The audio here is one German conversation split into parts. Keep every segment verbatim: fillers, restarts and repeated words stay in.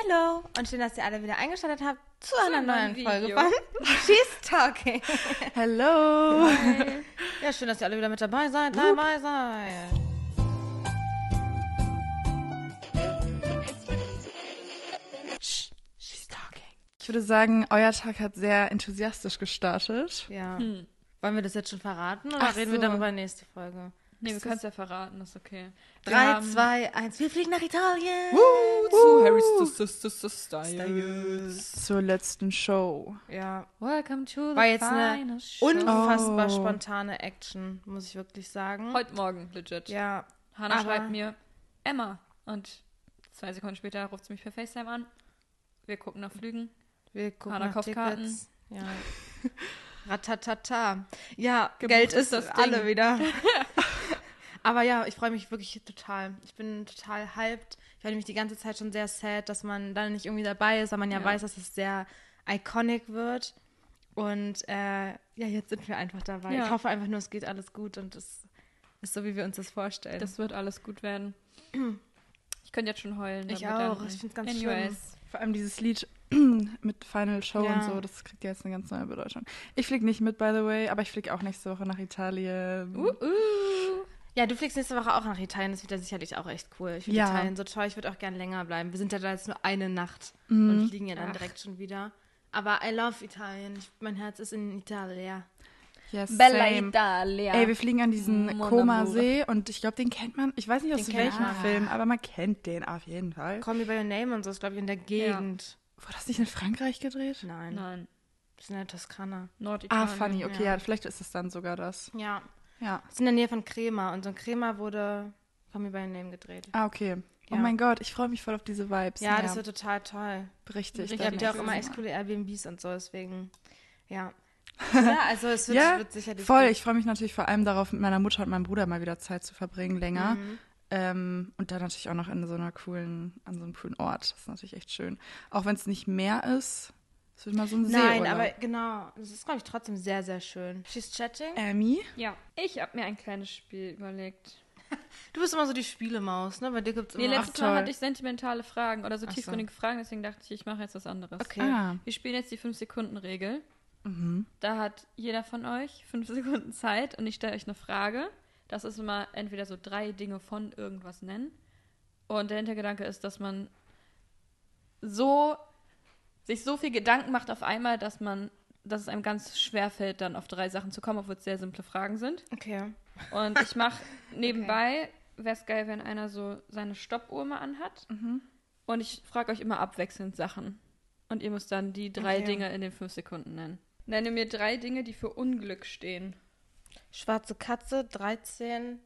Hallo und schön, dass ihr alle wieder eingeschaltet habt zu einer neuen Folge von She's Talking. Hallo. Hi. Ja, schön, dass ihr alle wieder mit dabei seid. Dabei seid. She's Talking. Ich würde sagen, euer Tag hat sehr enthusiastisch gestartet. Ja. Hm. Wollen wir das jetzt schon verraten oder Ach reden so. wir darüber nächste Folge? Nee, wir können es ja verraten, das ist okay. Drei, zwei, eins, wir fliegen nach Italien. Uh, zu Harry Styles. Zur letzten Show. Ja, Welcome to the war jetzt eine final show. unfassbar Oh. spontane Action, muss ich wirklich sagen. Heute Morgen, legit. Ja, Hannah aber- schreibt mir, Emma. Und zwei Sekunden später ruft sie mich per FaceTime an. Wir gucken nach Flügen. wir gucken Hannah nach kauft Karten. Tickets. Ja. Ratatata. Ja, Gebucht Geld ist ist das das alle Ding. wieder. Aber ja, ich freue mich wirklich total. Ich bin total hyped. Ich war nämlich die ganze Zeit schon sehr sad, dass man da nicht irgendwie dabei ist, weil man ja, Ja. weiß, dass es sehr iconic wird. Und äh, ja, jetzt sind wir einfach dabei. Ja. Ich hoffe einfach nur, es geht alles gut und es ist so, wie wir uns das vorstellen. Das wird alles gut werden. Ich könnte jetzt schon heulen. Ich beim auch. Gedanken. Ich find's ganz Anyways. Vor allem dieses Lied mit Final Show Ja. und so, das kriegt ja jetzt eine ganz neue Bedeutung. Ich fliege nicht mit, by the way, aber ich fliege auch nächste Woche nach Italien. Uh, uh. Ja, du fliegst nächste Woche auch nach Italien. Das wird ja sicherlich auch echt cool. Ich finde Ja. Italien so toll. Ich würde auch gerne länger bleiben. Wir sind ja da jetzt nur eine Nacht Mhm. und fliegen ja dann Ach. direkt schon wieder. Aber I love Italien. Ich, mein Herz ist in Italien. Yes, Bella same. Italia. Ey, wir fliegen an diesen Mon Koma-See und ich glaube, den kennt man, ich weiß nicht aus Den kennt welchem man. Film, aber man kennt den auf jeden Fall. Call Me By Your Name und so ist, glaube ich, in der Gegend. Wurde das nicht in Frankreich gedreht? Nein, Nein, wir sind in der Toskana. Ah, Norditalien. funny, okay, ja. ja, vielleicht ist es dann sogar das. Ja, Ja. wir sind in der Nähe von Crema und so in Crema wurde Call Me By Your Name gedreht. Ah, okay. Oh Ja. mein Gott, ich freue mich voll auf diese Vibes. Ja, das wird total toll. richtig. Richtig. Ihr dann habt ja auch cool. immer echt coole Airbnbs und so, deswegen, ja. Ja, also es wird, Ja, wird sicherlich voll. gut. Ich freue mich natürlich vor allem darauf, mit meiner Mutter und meinem Bruder mal wieder Zeit zu verbringen, länger. Mhm. Ähm, und dann natürlich auch noch in so einer coolen, an so einem coolen Ort. Das ist natürlich echt schön. Auch wenn es nicht mehr ist, es wird mal so ein Nein, Seeurlaub. aber genau, das ist, glaube ich, trotzdem sehr, sehr schön. She's chatting. Amy? Ja, ich habe mir ein kleines Spiel überlegt. Du bist immer so die Spielemaus, ne? Bei dir gibt es Nee, immer... letztes Ach, Mal toll. hatte ich sentimentale Fragen oder so Ach so. tiefgründige Fragen, deswegen dachte ich, ich mache jetzt was anderes. Okay. Ah. Wir spielen jetzt die fünf Sekunden Regel. Mhm. Da hat jeder von euch fünf Sekunden Zeit und ich stelle euch eine Frage. Das ist immer entweder so drei Dinge von irgendwas nennen. Und der Hintergedanke ist, dass man so sich so viel Gedanken macht auf einmal, dass man, dass es einem ganz schwer fällt, dann auf drei Sachen zu kommen, obwohl es sehr simple Fragen sind. Okay. Und ich mache nebenbei, wäre es geil, wenn einer so seine Stoppuhr mal anhat. Mhm. Und ich frage euch immer abwechselnd Sachen. Und ihr müsst dann die drei Okay. Dinge in den fünf Sekunden nennen. Nenne mir drei Dinge, die für Unglück stehen. Schwarze Katze, dreizehn...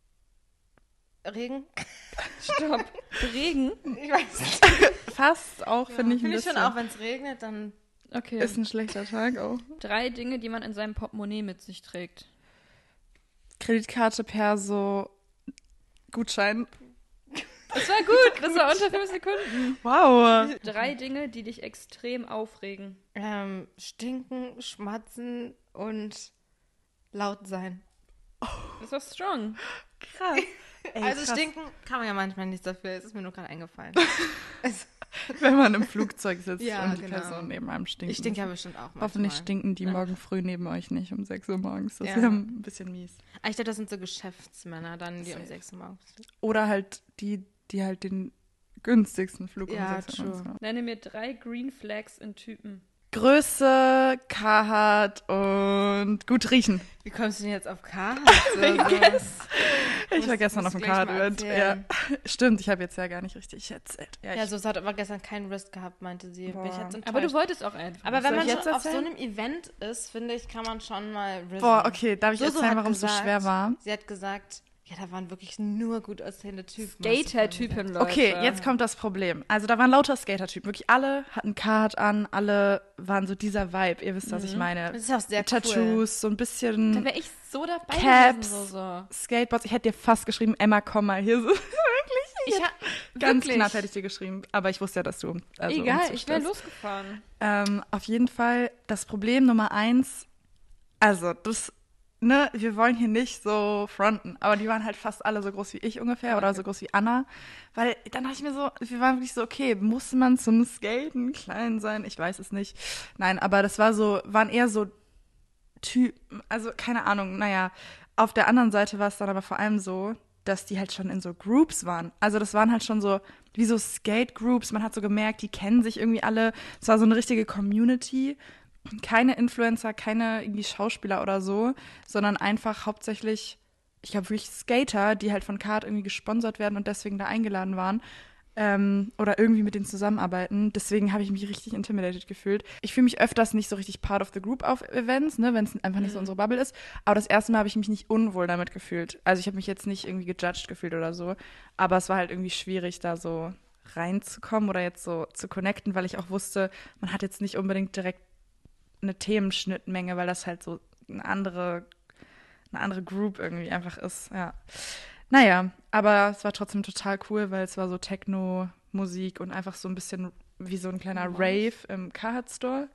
Regen? Stopp. Regen? Ich weiß nicht. Fast auch, finde ich ein Finde ich schon bisschen. auch, wenn es regnet, dann... Okay. Ist ein schlechter Tag auch. drei Dinge, die man in seinem Portemonnaie mit sich trägt. Kreditkarte, Perso, Gutschein. Das war gut. Das war unter fünf Sekunden. Wow. Drei Dinge, die dich extrem aufregen. Ähm, stinken, schmatzen und laut sein. Das war strong. Krass. Ey, also krass. stinken kann man ja manchmal nichts dafür. Es ist mir nur gerade eingefallen. Es- Wenn man im Flugzeug sitzt Ja, und die genau. Person neben einem stinkt. ich stinke ja bestimmt auch manchmal. Hoffentlich stinken die Ja. morgen früh neben euch nicht um sechs Uhr morgens. Das Ja. wäre ein bisschen mies. Ah, ich glaube, das sind so Geschäftsmänner dann, die um Safe. sechs Uhr morgens... Oder halt die, die halt den günstigsten Flug Ja, um sechs Uhr morgens true. haben. Nenne mir drei Green Flags in Typen. Größe, Carhartt und gut riechen. Wie kommst du denn jetzt auf Carhartt? Ich war gestern auf dem Carhartt-Event. Ja. Stimmt, ich habe jetzt ja gar nicht richtig erzählt. Ja, Ja, ich, so, es hat aber gestern keinen Risk gehabt, meinte sie. Bin ich Boah. jetzt enttäuscht. Aber du wolltest auch einfach. Aber Soll wenn man ich schon jetzt auf so erzählen? einem Event ist, finde ich, kann man schon mal risen. boah, okay, darf ich Soso erzählen, hat warum es so gesagt- schwer war? Sie hat gesagt, ja, da waren wirklich nur gut aussehende Typen. Skater-Typen, Leute. Okay, jetzt kommt das Problem. Also da waren lauter Skater-Typen. Wirklich alle hatten Carhartt an, alle waren so dieser Vibe. Ihr wisst, was ich meine. Das ist auch sehr Tattoos, cool. so ein Da bisschen wäre ich so dabei Caps. gewesen. So, so. Skateboards. Ich hätte dir fast geschrieben, Emma, komm mal hier. So. Wirklich? Ich ha- Ganz wirklich? knapp hätte ich dir geschrieben. Aber ich wusste ja, dass du... Also Egal, uns so ich wäre stehst. losgefahren. Ähm, auf jeden Fall das Problem Nummer eins. Also, das ne, wir wollen hier nicht so fronten, aber die waren halt fast alle so groß wie ich ungefähr Okay. oder so groß wie Anna, weil dann dachte ich mir so, wir waren wirklich so, okay, muss man zum Skaten klein sein? Ich weiß es nicht. Nein, aber das war so, waren eher so Typen, also keine Ahnung, naja, auf der anderen Seite war es dann aber vor allem so, dass die halt schon in so Groups waren. Also das waren halt schon so, wie so Skate-Groups, man hat so gemerkt, die kennen sich irgendwie alle. Es war so eine richtige Community. Keine Influencer, keine irgendwie Schauspieler oder so, sondern einfach hauptsächlich, ich glaube wirklich Skater, die halt von Kart irgendwie gesponsert werden und deswegen da eingeladen waren. Ähm, oder irgendwie mit denen zusammenarbeiten. Deswegen habe ich mich richtig intimidated gefühlt. Ich fühle mich öfters nicht so richtig part of the group auf Events, ne, wenn es einfach nicht so unsere Bubble ist. Aber das erste Mal habe ich mich nicht unwohl damit gefühlt. Also ich habe mich jetzt nicht irgendwie gejudged gefühlt oder so. Aber es war halt irgendwie schwierig, da so reinzukommen oder jetzt so zu connecten, weil ich auch wusste, man hat jetzt nicht unbedingt direkt eine Themenschnittmenge, weil das halt so eine andere, eine andere Group irgendwie einfach ist, ja. Naja, aber es war trotzdem total cool, weil es war so Techno-Musik und einfach so ein bisschen wie so ein kleiner Nice. Rave im Carhartt Store.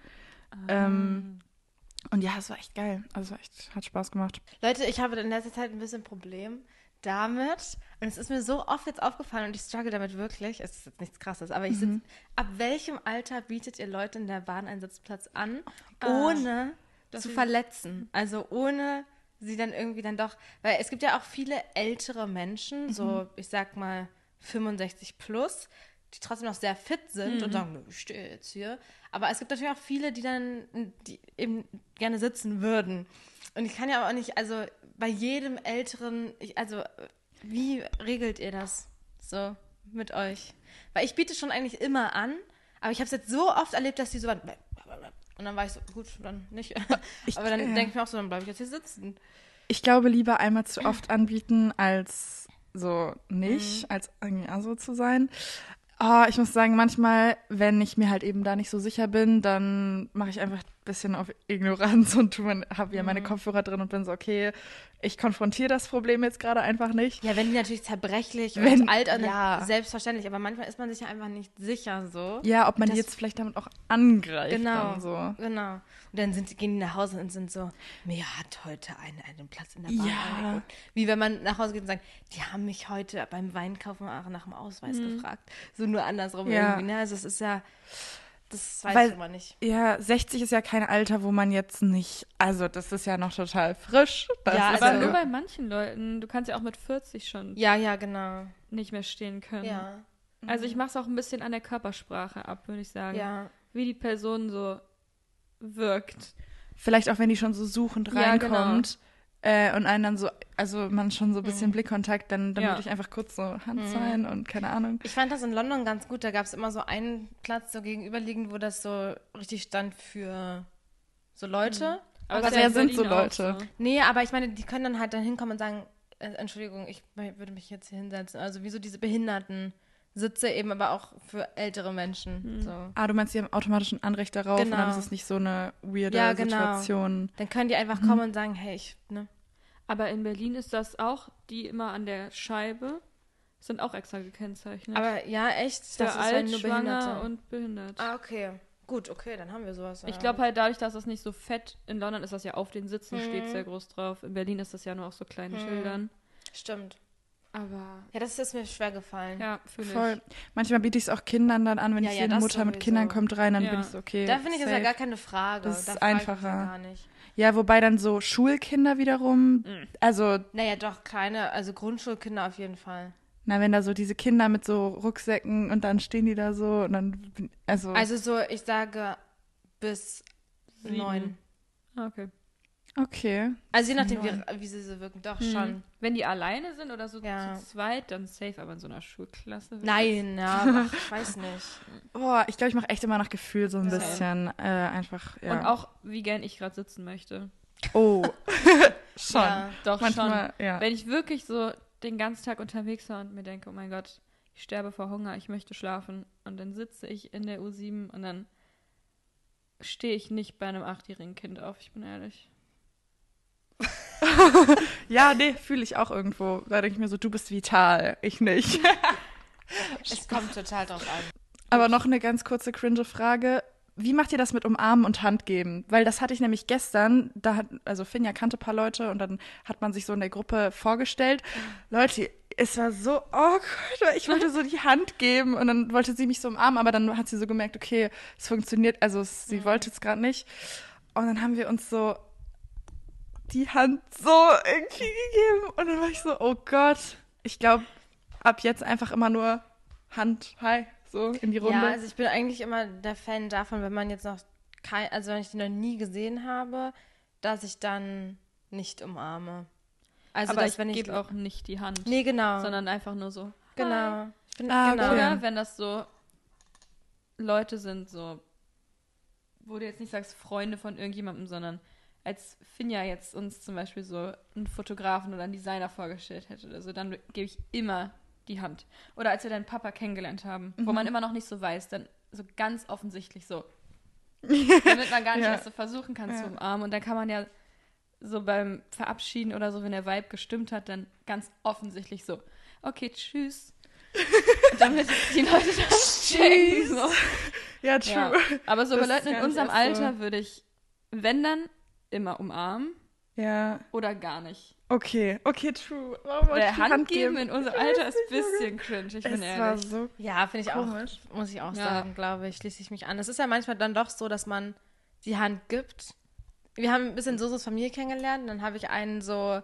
Ähm, und ja, es war echt geil. Also es war echt, hat Spaß gemacht. Leute, ich habe in letzter Zeit ein bisschen Problem damit. Und es ist mir so oft jetzt aufgefallen und ich struggle damit wirklich. Es ist jetzt nichts Krasses, aber ich sitze. Ab welchem Alter bietet ihr Leute in der Bahn einen Sitzplatz an, ohne dass zu sie- verletzen? Also ohne sie dann irgendwie dann doch. Weil es gibt ja auch viele ältere Menschen, so ich sag mal fünfundsechzig plus, die trotzdem noch sehr fit sind und sagen, nö, ich stehe jetzt hier. Aber es gibt natürlich auch viele, die dann die eben gerne sitzen würden. Und ich kann ja auch nicht, also bei jedem Älteren, ich, also wie regelt ihr das so mit euch? Weil ich biete schon eigentlich immer an, aber ich habe es jetzt so oft erlebt, dass die so waren. Und dann war ich so, gut, dann nicht. Ich- aber dann ja. denke ich mir auch so, dann bleibe ich jetzt hier sitzen. Ich glaube, lieber einmal zu oft anbieten, als so nicht, als irgendwie so zu sein. Oh, ich muss sagen, manchmal, wenn ich mir halt eben da nicht so sicher bin, dann mache ich einfach ein bisschen auf Ignoranz und habe ja meine Kopfhörer drin und bin so, okay, ich konfrontiere das Problem jetzt gerade einfach nicht. Ja, wenn die natürlich zerbrechlich Wenn- und alt, dann ja. selbstverständlich. Aber manchmal ist man sich ja einfach nicht sicher so. Ja, ob man Das- die jetzt vielleicht damit auch angreift. Genau, Dann so. genau. Und dann sind, gehen die nach Hause und sind so, mir hat heute einer einen Platz in der Bahn Ja. angeboten. Wie wenn man nach Hause geht und sagt, die haben mich heute beim Weinkaufen auch nach dem Ausweis gefragt. So nur andersrum Ja. irgendwie. Ne? Also es ist ja, das weiß Weil- ich immer nicht. Ja, sechzig ist ja kein Alter, wo man jetzt nicht, also das ist ja noch total frisch. Das Ja, ist Aber also- nur bei manchen Leuten, du kannst ja auch mit vierzig schon Ja, ja, genau. nicht mehr stehen können. Ja, Also ich mache es auch ein bisschen an der Körpersprache ab, würde ich sagen. ja. Wie die Person so wirkt. Vielleicht auch, wenn die schon so suchend Ja, reinkommt äh, und einen dann so, also man schon so ein bisschen Blickkontakt, dann, dann Ja. würde ich einfach kurz so Hand sein und keine Ahnung. Ich fand das in London ganz gut. Da gab es immer so einen Platz so gegenüberliegend, wo das so richtig stand für so Leute. Aber es ist wer in sind so Berlin auch Leute? so. Nee, aber ich meine, die können dann halt dann hinkommen und sagen, äh, Entschuldigung, ich würde mich jetzt hier hinsetzen. Also wie so diese Behinderten. Sitze eben aber auch für ältere Menschen. So. Ah, du meinst, die haben automatisch ein Anrecht darauf und Genau. dann ist es nicht so eine weirde Ja, genau. Situation. Dann können die einfach kommen und sagen, hey, ich, ne? Aber in Berlin ist das auch, die immer an der Scheibe sind auch extra gekennzeichnet. Aber ja, echt, für das ist alt, halt nur schwanger Behinderte. und behindert. Ah, okay. Gut, okay, dann haben wir sowas. Ich ja. glaube halt dadurch, dass das nicht so fett, in London ist das ja auf den Sitzen, Mhm. steht sehr groß drauf. In Berlin ist das ja nur auf so kleinen Schildern. Stimmt. Aber Ja, das ist mir schwer gefallen. ja, fühle ich. Voll. Manchmal biete ich es auch Kindern dann an, wenn Ja, ich ja, sehe, eine das Mutter mit sowieso. Kindern kommt rein, dann Ja. bin ich so, okay. Da finde ich das ja safe. gar keine Frage. Das ist da frage ich mich einfacher. ja gar nicht. Ja, wobei dann so Schulkinder wiederum, also, Naja, doch, kleine, also Grundschulkinder auf jeden Fall. na, wenn da so diese Kinder mit so Rucksäcken und dann stehen die da so und dann, bin- also, Also so, ich sage bis Sieben. neun. Ah, okay. okay. Also je nachdem, Neun. wie, wie sie so wirken. Doch, Mhm. schon. Wenn die alleine sind oder so Ja. zu zweit, dann safe, aber in so einer Schulklasse. Nein, ja, ach, ich weiß nicht. Boah, ich glaube, ich mache echt immer nach Gefühl so ein Ja. bisschen, äh, einfach, ja. Und auch, wie gern ich gerade sitzen möchte. Oh, schon. Ja. Doch Manchmal, schon. ja. Wenn ich wirklich so den ganzen Tag unterwegs war und mir denke, oh mein Gott, ich sterbe vor Hunger, ich möchte schlafen. Und dann sitze ich in der U sieben und dann stehe ich nicht bei einem achtjährigen Kind auf, ich bin ehrlich. Ja, nee, fühle ich auch irgendwo. Da denke ich mir so, du bist vital, ich nicht. Es kommt total drauf an. Aber noch eine ganz kurze cringe Frage. wie macht ihr das mit Umarmen und Handgeben? Weil das hatte ich nämlich gestern, da hat, also Finja kannte ein paar Leute und dann hat man sich so in der Gruppe vorgestellt. Leute, es war so awkward, weil ich wollte so die Hand geben und dann wollte sie mich so umarmen, aber dann hat sie so gemerkt, okay, es funktioniert, also es, sie wollte es gerade nicht. Und dann haben wir uns so die Hand so irgendwie gegeben und dann war ich so, oh Gott, ich glaube, ab jetzt einfach immer nur Hand, hi. So in die Runde. Ja, also ich bin eigentlich immer der Fan davon, wenn man jetzt noch kein, also wenn ich den noch nie gesehen habe, dass ich dann nicht umarme. Also aber dass, ich wenn ich gebe auch nicht die Hand. Nee, genau. Sondern einfach nur so. Genau. Hi. Ich bin, Ah, genau. okay. Oder wenn das so Leute sind, so, wo du jetzt nicht sagst Freunde von irgendjemandem, sondern als Finja jetzt uns zum Beispiel so einen Fotografen oder einen Designer vorgestellt hätte oder so, dann gebe ich immer die Hand. Oder als wir deinen Papa kennengelernt haben, mhm. wo man immer noch nicht so weiß, dann so ganz offensichtlich so. Damit man gar nicht Ja. erst so versuchen kann Ja. zu umarmen. Und dann kann man ja so beim Verabschieden oder so, wenn der Vibe gestimmt hat, dann ganz offensichtlich so, okay, tschüss. Damit die Leute das checken. So. Ja, true. Ja. Aber so bei Das ist Leuten in gar nicht unserem erst so. Alter würde ich, wenn dann, immer umarmen Ja, oder gar nicht. okay, okay, true. Warum wollte Der ich die Hand, Hand geben geben? in unserem Ich Alter weiß ist ein nicht, bisschen cringe, ich bin Es war ehrlich. so Ja, finde ich komisch. auch, muss ich auch Ja. sagen, glaube ich, schließe ich mich an. Es ist ja manchmal dann doch so, dass man die Hand gibt. Wir haben ein bisschen Sosos Familie kennengelernt und dann habe ich einen so,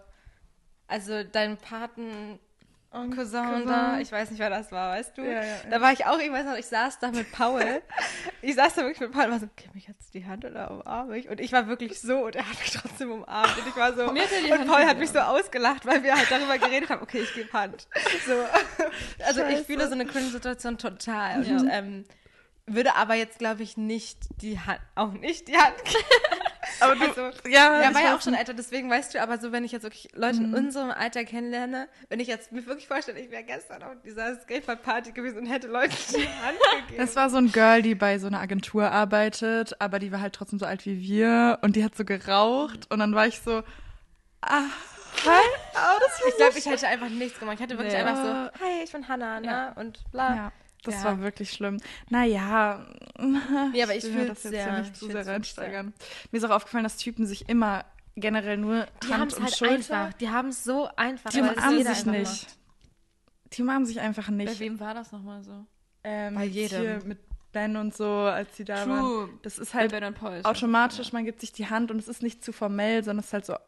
also deinen Paten Und Cousin da, ich weiß nicht, wer das war, weißt du? Ja, ja, ja. Da war ich auch, ich weiß noch, ich saß da mit Paul. ich saß da wirklich mit Paul und war so, gib mich jetzt die Hand oder umarme ich? Und ich war wirklich so und er hat mich trotzdem umarmt. Und ich war so, Mir hat er die und Hand Paul hat gegeben. mich so ausgelacht, weil wir halt darüber geredet haben, okay, ich gebe Hand. So. Also Scheiße. ich fühle so eine Cringe-Situation total. Ja. Und ähm, würde aber jetzt, glaube ich, nicht die Hand, auch nicht die Hand geben. Aber du, Also, ja, Ja, ich war ja weiß auch schon nicht. älter, deswegen weißt du, aber so, wenn ich jetzt wirklich Leute in unserem Alter kennenlerne, wenn ich jetzt mir wirklich vorstelle, ich wäre gestern auf dieser Skateboard-Party gewesen und hätte Leuten die Hand gegeben. Das war so ein Girl, die bei so einer Agentur arbeitet, aber die war halt trotzdem so alt wie wir und die hat so geraucht und dann war ich so, ah, hi, oh, das war ich glaube, ich hätte einfach nichts gemacht. Ich hätte wirklich Nee. einfach so, hi, ich bin Hannah, ne? Ja. Und bla. Ja, das Ja. war wirklich schlimm. Naja. Nee, aber ich will fühl's das jetzt sehr. ja nicht Ich zu fühl's sehr wirklich reinsteigern. Mir ist auch aufgefallen, dass Typen sich immer generell nur Die Hand haben es und halt Schulter. einfach. Die haben es so einfach. Die weil es umarmen jeder sich einfach nicht. macht. Die umarmen sich einfach Bei nicht. wem war das nochmal so? Ähm, Bei jedem. Hier mit Ben und so, als sie da waren. Das ist halt Bei Ben und Paul. automatisch, man gibt sich die Hand und es ist nicht zu formell, sondern es ist halt so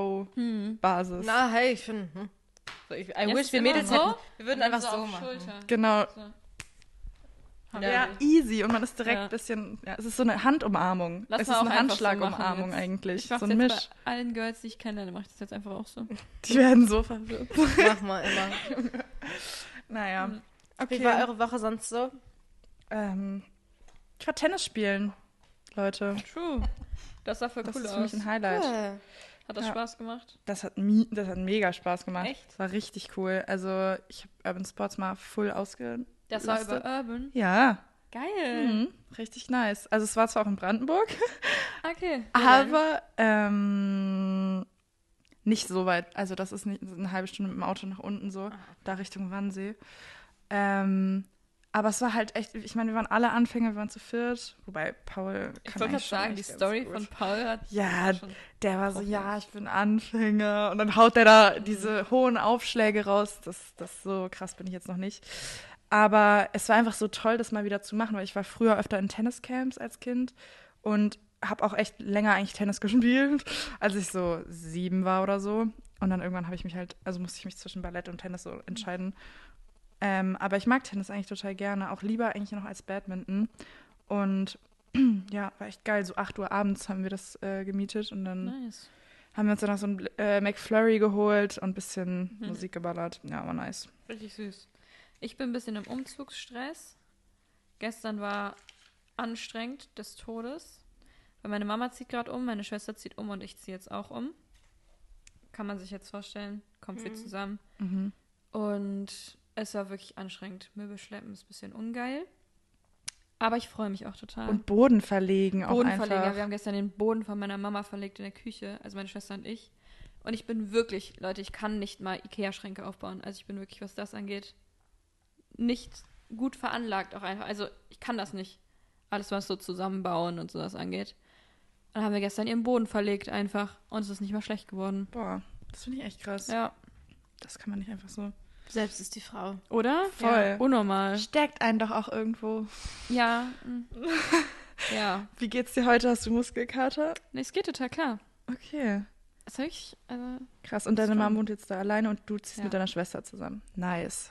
Bro-Basis. Na, hey, ich finde, hm. so, ich, I Jetzt wish wir immer Mädels so? hätten. Wir würden Und einfach so, auf machen. Schulter. Genau. So. Haben Ja. wir Ja, nicht. easy. Und man ist direkt Ja. ein bisschen, ja, es ist so eine Handumarmung. Lass es mal ist auch eine einfach so Handschlagumarmung machen jetzt. eigentlich. Ich mach's So ein jetzt Misch. bei allen Girls, die ich kenne, mache ich das jetzt einfach auch so. Die werden so verwirrt. Mach mal immer. Naja. Okay. Wie war eure Woche sonst so? ähm, ich war Tennis spielen, Leute. True. Das sah voll Das cool ist für aus. mich ein Highlight. Cool. Hat das Ja. Spaß gemacht? Das hat, mi das hat mega Spaß gemacht. Echt? Das war richtig cool. Also ich habe Urban Sports mal full ausge... Das war Lastet. über Urban. Ja, Geil. mhm. richtig nice. Also es war zwar auch in Brandenburg, Okay. aber ähm, nicht so weit. Also das ist nicht eine halbe Stunde mit dem Auto nach unten so, da Richtung Wannsee. Ähm, aber es war halt echt, ich meine, wir waren alle Anfänger, wir waren zu viert, wobei Paul Ich kann wollte gerade eigentlich schon sagen, die echt ganz Story gut. von Paul hat Ja, schon der war so, Profis. ja, ich bin Anfänger. Und dann haut der da diese hohen Aufschläge raus. Das, das so krass bin ich jetzt noch nicht. Aber es war einfach so toll, das mal wieder zu machen, weil ich war früher öfter in Tenniscamps als Kind und habe auch echt länger eigentlich Tennis gespielt, als ich so sieben war oder so. Und dann irgendwann habe ich mich halt, also musste ich mich zwischen Ballett und Tennis so entscheiden. Ähm, aber ich mag Tennis eigentlich total gerne, auch lieber eigentlich noch als Badminton. Und ja, war echt geil. So acht Uhr abends haben wir das äh, gemietet und dann nice. haben wir uns dann noch so ein äh, McFlurry geholt und ein bisschen Mhm. Musik geballert. Ja, war nice. Richtig süß. Ich bin ein bisschen im Umzugsstress. Gestern war anstrengend des Todes. Weil meine Mama zieht gerade um, meine Schwester zieht um und ich ziehe jetzt auch um. Kann man sich jetzt vorstellen. Kommt viel zusammen. Mhm. Und es war wirklich anstrengend. Möbel schleppen ist ein bisschen ungeil. Aber ich freue mich auch total. Und Boden verlegen auch Bodenverleger. einfach. Wir haben gestern den Boden von meiner Mama verlegt in der Küche, also meine Schwester und ich. Und ich bin wirklich, Leute, ich kann nicht mal Ikea-Schränke aufbauen. Also ich bin wirklich, was das angeht, nicht gut veranlagt auch einfach. Also ich kann das nicht. alles, was so zusammenbauen und sowas angeht. Dann haben wir gestern ihren Boden verlegt einfach und es ist nicht mal schlecht geworden. Boah, das finde ich echt krass. Ja. Das kann man nicht einfach so. Selbst ist die Frau. Oder? Voll. Ja, unnormal. Stärkt einen doch auch irgendwo. Ja. mm. Ja. Wie geht's dir heute? Hast du Muskelkater? Nee, es geht total klar. Okay. Das habe ich, also, Krass. Und deine Strong. Mom wohnt jetzt da alleine und du ziehst Ja. mit deiner Schwester zusammen. Nice.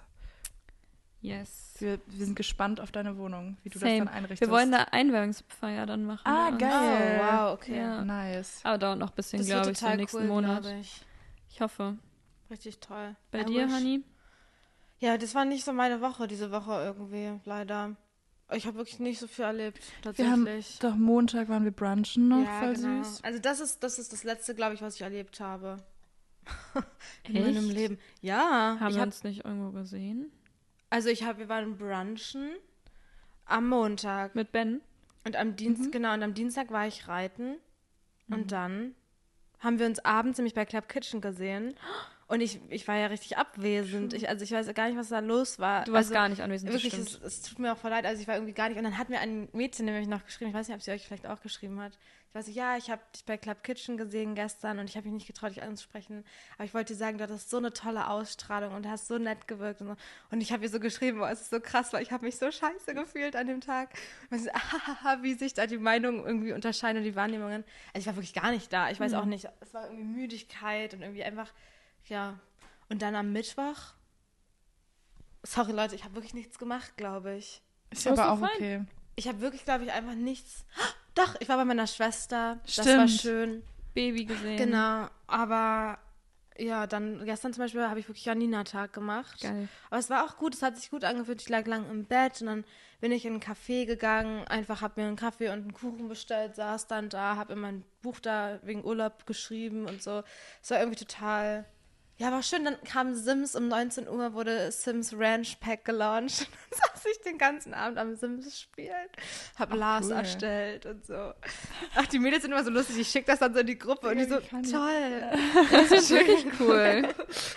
yes. Wir, wir sind gespannt auf deine Wohnung, wie du Same. das dann einrichtest. Wir wollen da Einweihungsfeier dann machen. Ah, bei uns. geil. Oh, wow, okay. Ja. Nice. Aber dauert noch ein bisschen, Das wird glaube ich, so total nächsten cool, Monat. glaube ich. Ich hoffe. Richtig toll. Bei I dir, wish. Honey? Ja, das war nicht so meine Woche, diese Woche irgendwie, leider. Ich habe wirklich nicht so viel erlebt, Wir haben tatsächlich. doch Montag waren wir brunchen noch, ja, voll genau. süß. Also das ist, das ist das Letzte, glaube ich, was ich erlebt habe. In Echt? meinem Leben. Ja. Haben ich wir hab, uns nicht irgendwo gesehen? also ich habe, wir waren brunchen am Montag. Mit Ben? Und am Dienstag, Mhm. genau, und am Dienstag war ich reiten. Und dann haben wir uns abends nämlich bei Club Kitchen gesehen. Und ich, ich war ja richtig abwesend. Ich, also ich weiß gar nicht, was da los war. Du warst also, gar nicht anwesend, das Wirklich, es, stimmt. es tut mir auch voll leid. Also ich war irgendwie gar nicht. Und dann hat mir ein Mädchen nämlich noch geschrieben, ich weiß nicht, ob sie euch vielleicht auch geschrieben hat. Ich weiß nicht, ja, ich habe dich bei Club Kitchen gesehen gestern und ich habe mich nicht getraut, dich anzusprechen. Aber ich wollte dir sagen, du hattest so eine tolle Ausstrahlung und du hast so nett gewirkt. Und, so. Und ich habe ihr so geschrieben, boah, es ist so krass, weil ich habe mich so scheiße gefühlt an dem Tag. Und so, ah, wie sich da die Meinungen irgendwie unterscheiden und die Wahrnehmungen. Also ich war wirklich gar nicht da. Ich weiß auch nicht, es war irgendwie Müdigkeit und irgendwie einfach, ja. Und dann am Mittwoch, sorry Leute, ich habe wirklich nichts gemacht, glaube ich. Ist ja Aber aber ist auch doch fein. okay. Ich habe wirklich, glaube ich, einfach nichts. Doch, ich war bei meiner Schwester. Das Stimmt. war schön. Baby gesehen. Genau. Aber ja, dann gestern zum Beispiel habe ich wirklich Janina-Tag gemacht. Geil. Aber es war auch gut, es hat sich gut angefühlt. Ich lag lang im Bett und dann bin ich in einen Café gegangen, einfach habe mir einen Kaffee und einen Kuchen bestellt, saß dann da, habe in mein Buch da wegen Urlaub geschrieben und so. Es war irgendwie total... Ja, war schön, dann kam Sims, um neunzehn Uhr wurde Sims Ranch Pack gelauncht. Dann saß ich den ganzen Abend am Sims spielen, hab Lars cool. erstellt und so. Ach, die Mädels sind immer so lustig, ich schicke das dann so in die Gruppe und die so, wie funny. toll. Das ist wirklich cool.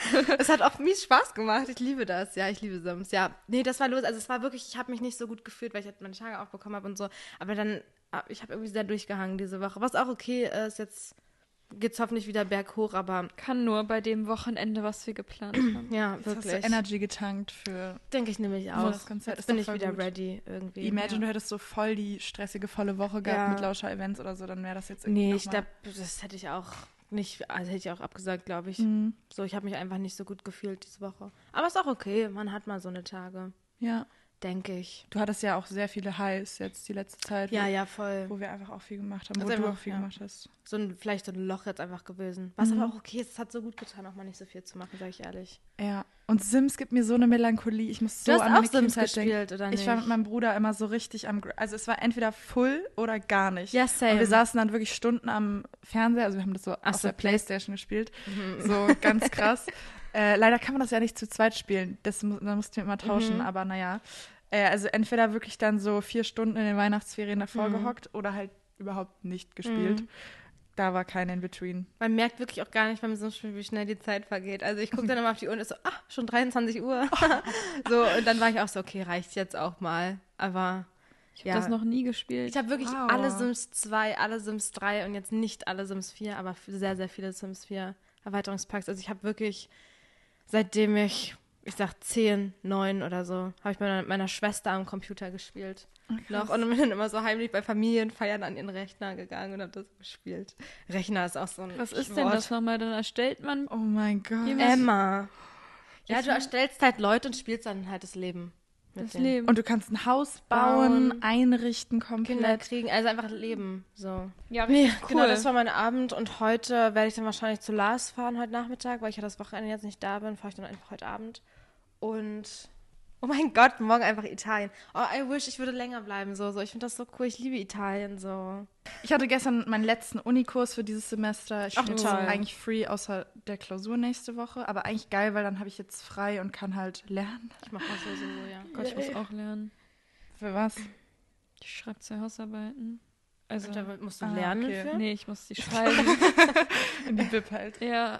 Es hat auch mies Spaß gemacht, ich liebe das, ja, ich liebe Sims, ja. Nee, das war los, also es war wirklich, ich habe mich nicht so gut gefühlt, weil ich halt meine Tage aufbekommen habe und so, aber dann, ich habe irgendwie sehr durchgehangen diese Woche, was auch okay ist, jetzt geht's hoffentlich wieder berghoch, aber Kann nur bei dem Wochenende, was wir geplant haben. ja, Jetzt hast du wirklich. Energy getankt für Denke ich nämlich für auch. das Konzert. Jetzt Ist bin doch ich voll wieder gut. ready irgendwie. Imagine, ja. du hättest so voll die stressige, volle Woche gehabt Ja. mit Lauscher-Events oder so, dann wäre das jetzt irgendwie Nee, noch ich mal- glaube, das hätte ich auch nicht, also hätte ich auch abgesagt, glaube ich. Mhm. So, ich habe mich einfach nicht so gut gefühlt diese Woche. Aber ist auch okay, man hat mal so eine Tage, Ja. denke ich. Du hattest ja auch sehr viele Highs jetzt die letzte Zeit, Ja, wo, ja, voll. wo wir einfach auch viel gemacht haben, wo Also du einfach, auch viel ja. gemacht hast. So ein, vielleicht so ein Loch jetzt einfach gewesen. Was Mhm. aber auch okay ist, es hat so gut getan, auch mal nicht so viel zu machen, sage ich ehrlich. Ja. Und Sims gibt mir so eine Melancholie. Ich muss so Du hast an auch meine Sims Kindheit denken. gespielt, oder nicht? Ich war mit meinem Bruder immer so richtig am, Gr- also es war entweder full oder gar nicht. Ja, same. Und wir saßen dann wirklich Stunden am Fernseher, also wir haben das so Ach auf so, der Playstation gespielt. So ganz krass. äh, leider kann man das ja nicht zu zweit spielen. Das, mu- da mussten wir immer tauschen, Mhm. aber naja. Äh, also entweder wirklich dann so vier Stunden in den Weihnachtsferien davor Mhm. gehockt oder halt überhaupt nicht gespielt. Mhm. Da war kein In-Between. Man merkt wirklich auch gar nicht beim Sims-Spiel, wie schnell die Zeit vergeht. Also ich gucke dann immer auf die Uhr und ist so, ah, schon dreiundzwanzig Uhr. So, und dann war ich auch so, okay, reicht jetzt auch mal. Aber Ich habe ja. das noch nie gespielt. Ich habe wirklich Wow. alle Sims zwei, alle Sims drei und jetzt nicht alle Sims vier, aber sehr, sehr viele Sims vier Erweiterungspacks. Also ich habe wirklich, seitdem ich, ich sag zehn, neun oder so, habe ich mit meiner, meiner Schwester am Computer gespielt. Noch und bin dann immer so heimlich bei Familienfeiern an den Rechner gegangen und habe das gespielt. Rechner ist auch so ein Was ist Wort. denn das nochmal? Dann erstellt man. Oh mein Gott. Emma. Ja, Ich du erstellst halt Leute und spielst dann halt das Leben. mit Das denen. Leben. Und du kannst ein Haus bauen, Bauen, einrichten Kinder komplett. kriegen, also einfach leben, so. ja, Nee, richtig genau, das war mein Abend und heute werde ich dann wahrscheinlich zu Lars fahren, heute Nachmittag, weil ich ja das Wochenende jetzt nicht da bin, fahre ich dann einfach heute Abend. Und, oh mein Gott, morgen einfach Italien. Oh, I wish, ich würde länger bleiben, so, so. Ich finde das so cool, ich liebe Italien, so. Ich hatte gestern meinen letzten Unikurs für dieses Semester. Ich Ach, bin jetzt toll. eigentlich free, außer der Klausur nächste Woche. Aber eigentlich geil, weil dann habe ich jetzt frei und kann halt lernen. Ich mache das so, so, ja. Gott, ich muss auch lernen. Für was? Ich schreibe zwei Hausarbeiten. Also, Und da musst du Ah, lernen okay. für? nee, ich muss die schreiben. In die Bib halt. ja,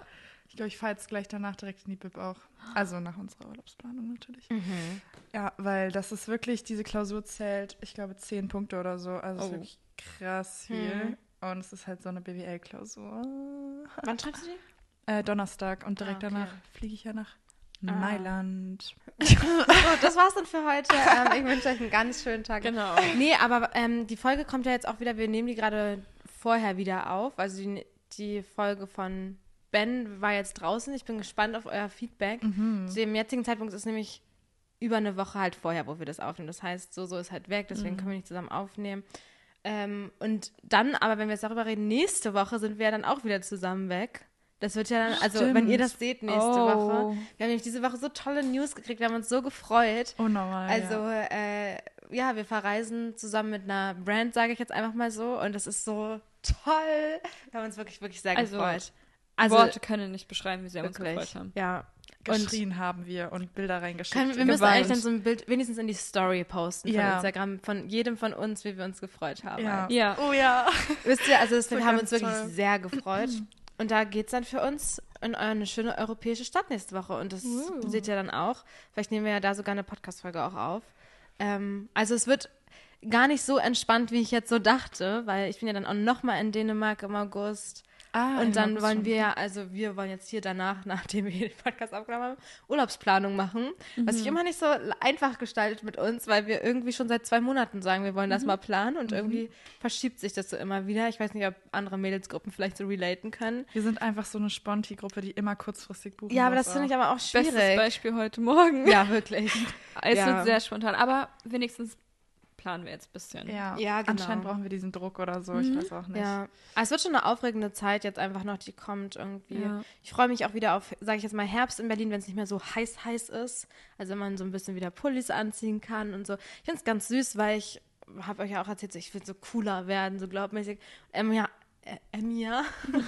Ich glaube, ich fahre jetzt gleich danach direkt in die Bib auch. Also nach unserer Urlaubsplanung natürlich. Mhm. Ja, weil das ist wirklich, diese Klausur zählt, ich glaube, zehn Punkte oder so. Also es Oh. ist wirklich krass viel. Und es ist halt so eine B W L-Klausur. Wann schreibst du die? Äh, Donnerstag und direkt Ah, okay. danach fliege ich ja nach Ah. Mailand. So, das war's dann für heute. Ähm, ich wünsche euch einen ganz schönen Tag. Genau. Nee, aber ähm, die Folge kommt ja jetzt auch wieder, wir nehmen die gerade vorher wieder auf. Also die, die Folge von Ben war jetzt draußen. Ich bin gespannt auf euer Feedback. Mhm. Zu dem jetzigen Zeitpunkt ist es nämlich über eine Woche halt vorher, wo wir das aufnehmen. Das heißt, so, so ist halt weg, deswegen Mhm. können wir nicht zusammen aufnehmen. Ähm, und dann, aber wenn wir jetzt darüber reden, nächste Woche sind wir ja dann auch wieder zusammen weg. Das wird ja dann, also Stimmt. wenn ihr das seht nächste Oh. Woche. Wir haben nämlich diese Woche so tolle News gekriegt, wir haben uns so gefreut. Unnormal. Also, ja. äh, ja, wir verreisen zusammen mit einer Brand, sage ich jetzt einfach mal so. Und das ist so toll. Wir haben uns wirklich, wirklich sehr Also, gefreut. Worte können nicht beschreiben, wie sehr wir uns wirklich, gefreut haben. Ja. Geschrien haben wir und Bilder reingeschickt. Können, wir und müssen geweint. eigentlich dann so ein Bild wenigstens in die Story posten von Ja. Instagram, von jedem von uns, wie wir uns gefreut haben. Ja. Ja. Oh ja. Wisst ihr, also das, Das wir war haben ganz uns wirklich toll. sehr gefreut. Und da geht es dann für uns in eine schöne europäische Stadt nächste Woche. Und das Uh. seht ihr dann auch. Vielleicht nehmen wir ja da sogar eine Podcast-Folge auch auf. Ähm, also es wird gar nicht so entspannt, wie ich jetzt so dachte, weil ich bin ja dann auch nochmal in Dänemark im August. Ah, Und dann August wollen schon. wir ja, also wir wollen jetzt hier danach, nachdem wir den Podcast aufgenommen haben, Urlaubsplanung machen. Was sich immer nicht so einfach gestaltet mit uns, weil wir irgendwie schon seit zwei Monaten sagen, wir wollen das mal planen und irgendwie verschiebt sich das so immer wieder. Ich weiß nicht, ob andere Mädelsgruppen vielleicht so relaten können. Wir sind einfach so eine Sponti-Gruppe, die immer kurzfristig buchen Ja, aber muss das finde auch. ich aber auch Bestes schwierig. Beispiel heute Morgen. Ja, wirklich. Es Ja. wird sehr spontan, aber wenigstens planen wir jetzt ein bisschen. Ja, Ja, genau. anscheinend brauchen wir diesen Druck oder so, ich weiß auch nicht. Ja, aber es wird schon eine aufregende Zeit jetzt einfach noch, die kommt irgendwie. Ja. Ich freue mich auch wieder auf, sage ich jetzt mal, Herbst in Berlin, wenn es nicht mehr so heiß, heiß ist. Also wenn man so ein bisschen wieder Pullis anziehen kann und so. Ich finde es ganz süß, weil ich habe euch ja auch erzählt, so, ich will so cooler werden, so glaubmäßig. Emma, äh, Emma,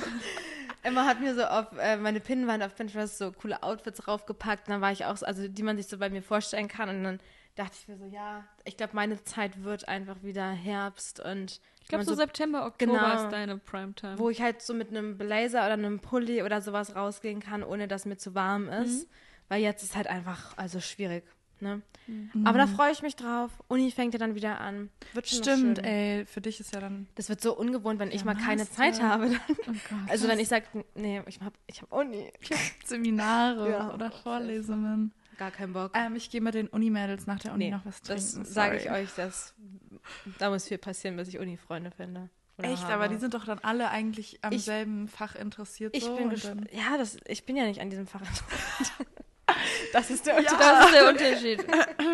Emma hat mir so auf äh, meine Pinnwand auf Pinterest so coole Outfits draufgepackt. Und dann war ich auch so, also die man sich so bei mir vorstellen kann. Und dann dachte ich mir so, ja, ich glaube, meine Zeit wird einfach wieder Herbst und Ich glaube, man so September, Oktober Genau. ist deine Primetime. wo ich halt so mit einem Blazer oder einem Pulli oder sowas rausgehen kann, ohne dass mir zu warm ist. Weil jetzt ist halt einfach, also schwierig. Ne? Aber da freue ich mich drauf. Uni fängt ja dann wieder an. Wird schon noch Stimmt, schön. ey, für dich ist ja dann Das wird so ungewohnt, wenn ich mal keine Master. Zeit habe. Dann. Oh Gott. Also wenn ich sage, nee, ich habe ich hab Uni. Seminare Ja. oder Vorlesungen. Gar keinen Bock. Ähm, ich gehe mit den Unimädels nach der Uni Nee, noch was trinken. das sage ich sorry. euch, dass da muss viel passieren, bis ich Uni-Freunde finde. Oder Echt, habe. aber die sind doch dann alle eigentlich am Ich- selben Fach interessiert. Ich so, bin und gespannt. dann- Ja, das, ich bin ja nicht an diesem Fach interessiert. Das ist der Unterschied. das ist der Unterschied.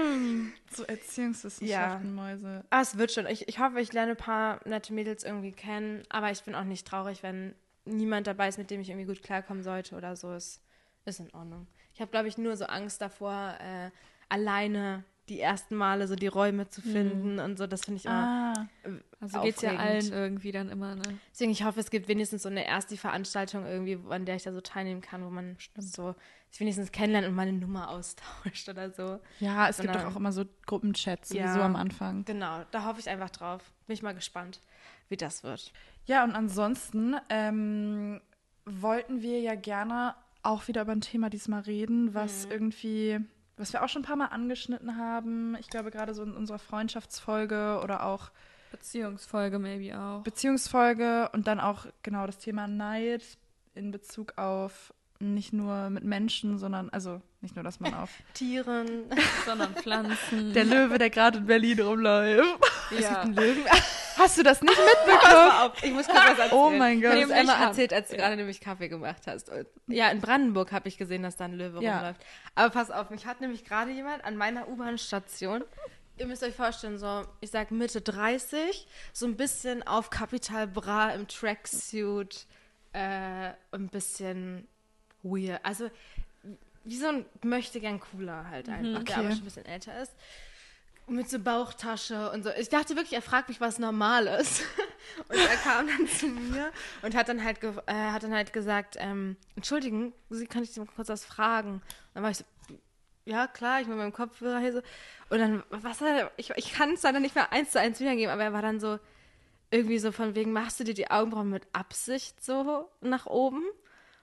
So Erziehungswissenschaften, Mäuse. Ah, es wird schon. Ich, ich hoffe, ich lerne ein paar nette Mädels irgendwie kennen, aber ich bin auch nicht traurig, wenn niemand dabei ist, mit dem ich irgendwie gut klarkommen sollte oder so. Ist, ist in Ordnung. Ich habe, glaube ich, nur so Angst davor, äh, alleine die ersten Male so die Räume zu finden und so. Das finde ich immer. Ah, Also geht's ja Aufregend. allen irgendwie dann immer, ne? Deswegen, ich hoffe, es gibt wenigstens so eine erste Veranstaltung irgendwie, an der ich da so teilnehmen kann, wo man so sich wenigstens kennenlernt und mal eine Nummer austauscht oder so. ja, es gibt Sondern- doch auch immer so Gruppenchats Ja. sowieso am Anfang. Genau, da hoffe ich einfach drauf. Bin ich mal gespannt, wie das wird. Ja, und ansonsten ähm, wollten wir ja gerne auch wieder über ein Thema diesmal reden, was Mhm. irgendwie, was wir auch schon ein paar Mal angeschnitten haben. Ich glaube, gerade so in unserer Freundschaftsfolge oder auch Beziehungsfolge maybe auch. Beziehungsfolge und dann auch genau das Thema Neid in Bezug auf nicht nur mit Menschen, sondern, also nicht nur, dass man auf Tieren. Sondern Pflanzen. der Löwe, der gerade in Berlin rumläuft. ja. Löwen. Hast du das nicht Pass mitbekommen? mal auf, ich muss kurz was erzählen. Oh mein Ich Gott. habe es Nämlich einmal haben- erzählt, als du gerade nämlich Kaffee gemacht hast. Und, ja, in Brandenburg habe ich gesehen, dass da ein Löwe Ja. rumläuft. Aber pass auf, mich hat nämlich gerade jemand an meiner U-Bahn-Station, ihr müsst euch vorstellen, so, ich sag Mitte dreißig, so ein bisschen auf Capital Bra im Tracksuit, äh, ein bisschen weird. Also, wie so ein möchte gern cooler halt einfach, der okay. aber schon ein bisschen älter ist. Mit so Bauchtasche und so. Ich dachte wirklich, er fragt mich, was normal ist. Und er kam dann zu mir und hat dann halt, ge äh, hat dann halt gesagt, ähm, entschuldigen, Sie, kann ich Sie mal kurz was fragen? Und dann war ich so, ja klar, ich mit meinem Kopfhörer hier so. Und dann, was hat er, ich, ich kann es leider nicht mehr eins zu eins wiedergeben, aber er war dann so, irgendwie so von wegen, machst du dir die Augenbrauen mit Absicht so nach oben?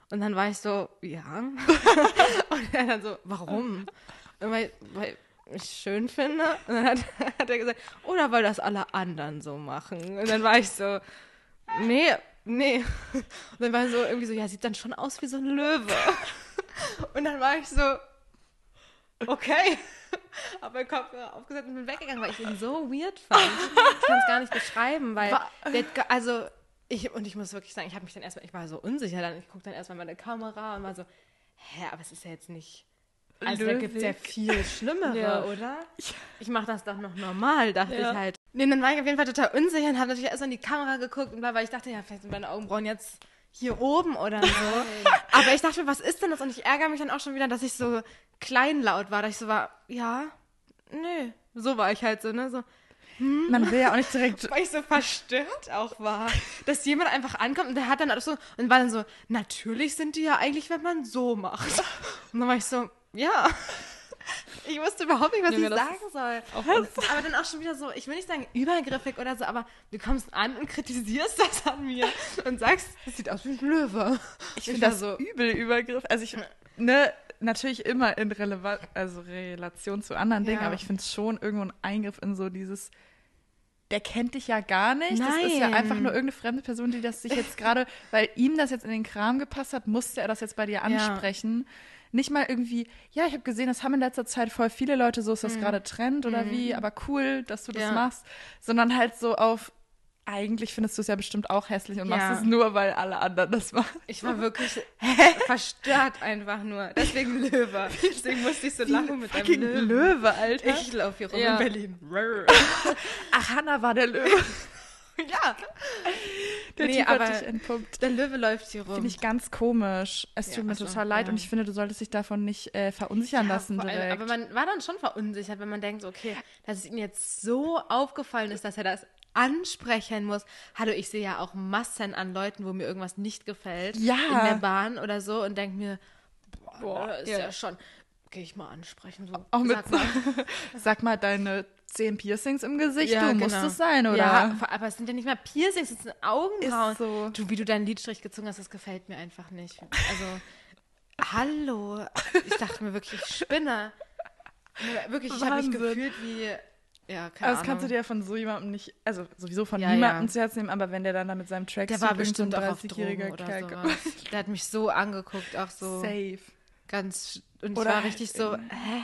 Und dann war ich so, ja. Und er dann so, warum? Und weil, weil ich es schön finde. Und dann hat, hat er gesagt, oder weil das alle anderen so machen. Und dann war ich so, nee, nee. Und dann war er so irgendwie so, ja, sieht dann schon aus wie so ein Löwe. Und dann war ich so, okay. Hab meinen Kopfhörer aufgesetzt und bin weggegangen, weil ich ihn so weird fand. Ich kann es gar nicht beschreiben, weil, der, also, ich, und ich muss wirklich sagen, ich habe mich dann erstmal, ich war so unsicher, dann, ich gucke dann erstmal meine Kamera und war so, hä, aber es ist ja jetzt nicht, also da gibt es ja viel Schlimmere, Ja. oder? Ich mache das doch noch normal, dachte Ja. ich halt. Nee, dann war ich auf jeden Fall total unsicher und habe natürlich erstmal in die Kamera geguckt und bla, weil ich dachte, ja, vielleicht sind meine Augenbrauen jetzt hier oben oder so. Aber ich dachte mir, was ist denn das? Und ich ärgere mich dann auch schon wieder, dass ich so kleinlaut war, dass ich so war, ja, nö. So war ich halt so, ne, so. Man will ja auch nicht direkt. Weil ich so verstört auch war, dass jemand einfach ankommt und der hat dann alles so, und war dann so, natürlich sind die ja eigentlich, wenn man so macht. Und dann war ich so, ja. Ich wusste überhaupt nicht, was Junge, ich das sagen soll. Aber dann auch schon wieder so, ich will nicht sagen übergriffig oder so, aber du kommst an und kritisierst das an mir und sagst, das sieht aus wie ein Löwe. Ich finde das war so übel Übergriff. Also ich, ne, natürlich immer in Releva also Relation zu anderen Dingen, Ja. aber ich finde es schon irgendwo ein Eingriff in so dieses, der kennt dich ja gar nicht. Das ist ja Nein. einfach nur irgendeine fremde Person, die das sich jetzt gerade, weil ihm das jetzt in den Kram gepasst hat, musste er das jetzt bei dir ansprechen. Nicht mal irgendwie, ja, ich habe gesehen, das haben in letzter Zeit voll viele Leute, so ist das gerade Trend oder wie, aber cool, dass du das Ja. machst. Sondern halt so auf, eigentlich findest du es ja bestimmt auch hässlich und Ja. machst es nur, weil alle anderen das machen. Ich war wirklich verstört einfach nur. Deswegen Löwe. Deswegen musste ich so lachen mit deinem Fucking Löwen. Löwe, Alter. Ich laufe hier rum Ja. in Berlin. Ach, Hannah war der Löwe. Ja. Der Nee, Typ hat aber- dich entpuppt. Der Löwe läuft hier rum. Finde ich ganz komisch. Es Ja, tut mir also, total leid ja. und ich finde, du solltest dich davon nicht äh, verunsichern Ja, lassen vor allem, direkt. aber man war dann schon verunsichert, wenn man denkt, so, okay, dass es ihm jetzt so aufgefallen ist, dass er das ansprechen muss. Hallo, ich sehe ja auch Massen an Leuten, wo mir irgendwas nicht gefällt. Ja. In der Bahn oder so und denke mir, boah, Boah, das ist ja. ja, schon, gehe ich mal ansprechen. So, Auch mit sag mal. Sag mal, deine zehn Piercings im Gesicht, Ja, du musst genau. es sein, oder? Ja, aber es sind ja nicht mal Piercings, es sind Augenbrauen. Ist so. Du, wie du deinen Lidstrich gezogen hast, das gefällt mir einfach nicht. Also, hallo. Ich dachte mir wirklich, ich spinne. Wirklich, ich habe mich Wahnsinn. gefühlt wie, ja, keine Aber das Ahnung. kannst du dir ja von so jemandem nicht, also sowieso von Ja, niemandem ja. zu Herzen nehmen, aber wenn der dann da mit seinem Track Der war bestimmt auch auf Drogen oder Kerl sowas. Der hat mich so angeguckt, auch so Safe. ganz, und ich Oder war halt richtig so, irgendwie- hä?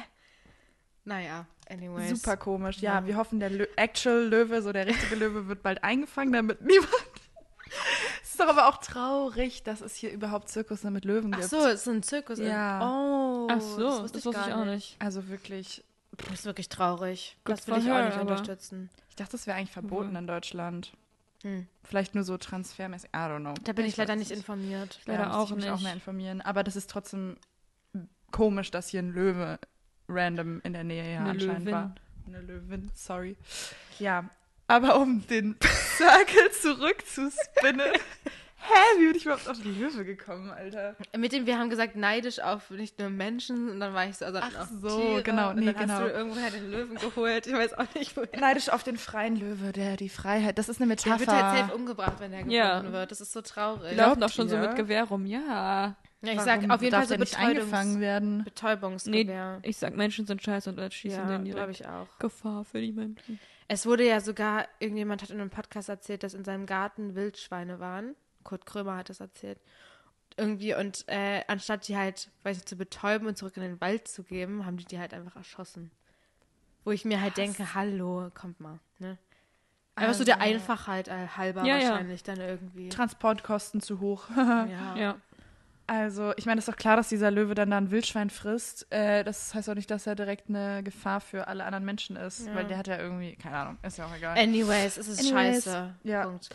Naja, anyways. Super komisch. Ja, Ja. wir hoffen, der Lö Actual Löwe, so der richtige Löwe, wird bald eingefangen, damit niemand. Es ist doch aber auch traurig, dass es hier überhaupt Zirkus mit Löwen Ach gibt. so, es ist ein Zirkus. in- Ja. Oh, Ach so, das wusste wusste ich, gar auch nicht. Also wirklich, Das ist wirklich traurig. Gut das will ich for auch her, nicht aber- unterstützen. ich dachte, das wäre eigentlich verboten Mhm. in Deutschland. Hm. Vielleicht nur so transfermäßig, I don't know. Da bin ich, leider weiß nicht es informiert. Leider müsste auch ich mich nicht. auch mehr informieren. Aber das ist trotzdem komisch, dass hier ein Löwe random in der Nähe ja Eine anscheinend Löwin. war. Eine Löwin, sorry. Ja, aber um den Circle zurückzuspinnen. Hä, wie bin ich überhaupt auf die Löwe gekommen, Alter? Mit dem, wir haben gesagt, neidisch auf nicht nur Menschen, und dann war ich so, also Ach auf so, Tiere, genau, und nee, dann genau. hast du irgendwoher den Löwen geholt, ich weiß auch nicht, woher. Neidisch auf den freien Löwe, der die Freiheit, das ist eine Der Metapher. wird halt safe umgebracht, wenn der gefunden Ja. wird. Das ist so traurig. Die Glaubt laufen doch schon so ihr? mit Gewehr rum, ja. Ja, ich Warum sag auf jeden darf Fall so der nicht Betäubungs eingefangen werden? Nee, Betäubungsgewehr. ich sag, Menschen sind scheiße und dann schießen Ja, denen glaube direkt ich auch. Gefahr für die Menschen. Es wurde ja sogar, irgendjemand hat in einem Podcast erzählt, dass in seinem Garten Wildschweine waren. Kurt Krömer hat das erzählt. Irgendwie, und äh, anstatt die halt, weiß ich, zu betäuben und zurück in den Wald zu geben, haben die die halt einfach erschossen. Wo ich mir halt denke, hallo, kommt mal, ne? Einfach so der Also- Einfachheit äh, halber Ja, ja. wahrscheinlich dann irgendwie. Transportkosten zu hoch. Ja. Ja. Also, ich meine, es ist doch klar, dass dieser Löwe dann da ein Wildschwein frisst. Äh, das heißt auch nicht, dass er direkt eine Gefahr für alle anderen Menschen ist, Ja. weil der hat ja irgendwie, keine Ahnung, ist ja auch egal. Anyways, es ist Anyways, scheiße. ja. Punkt.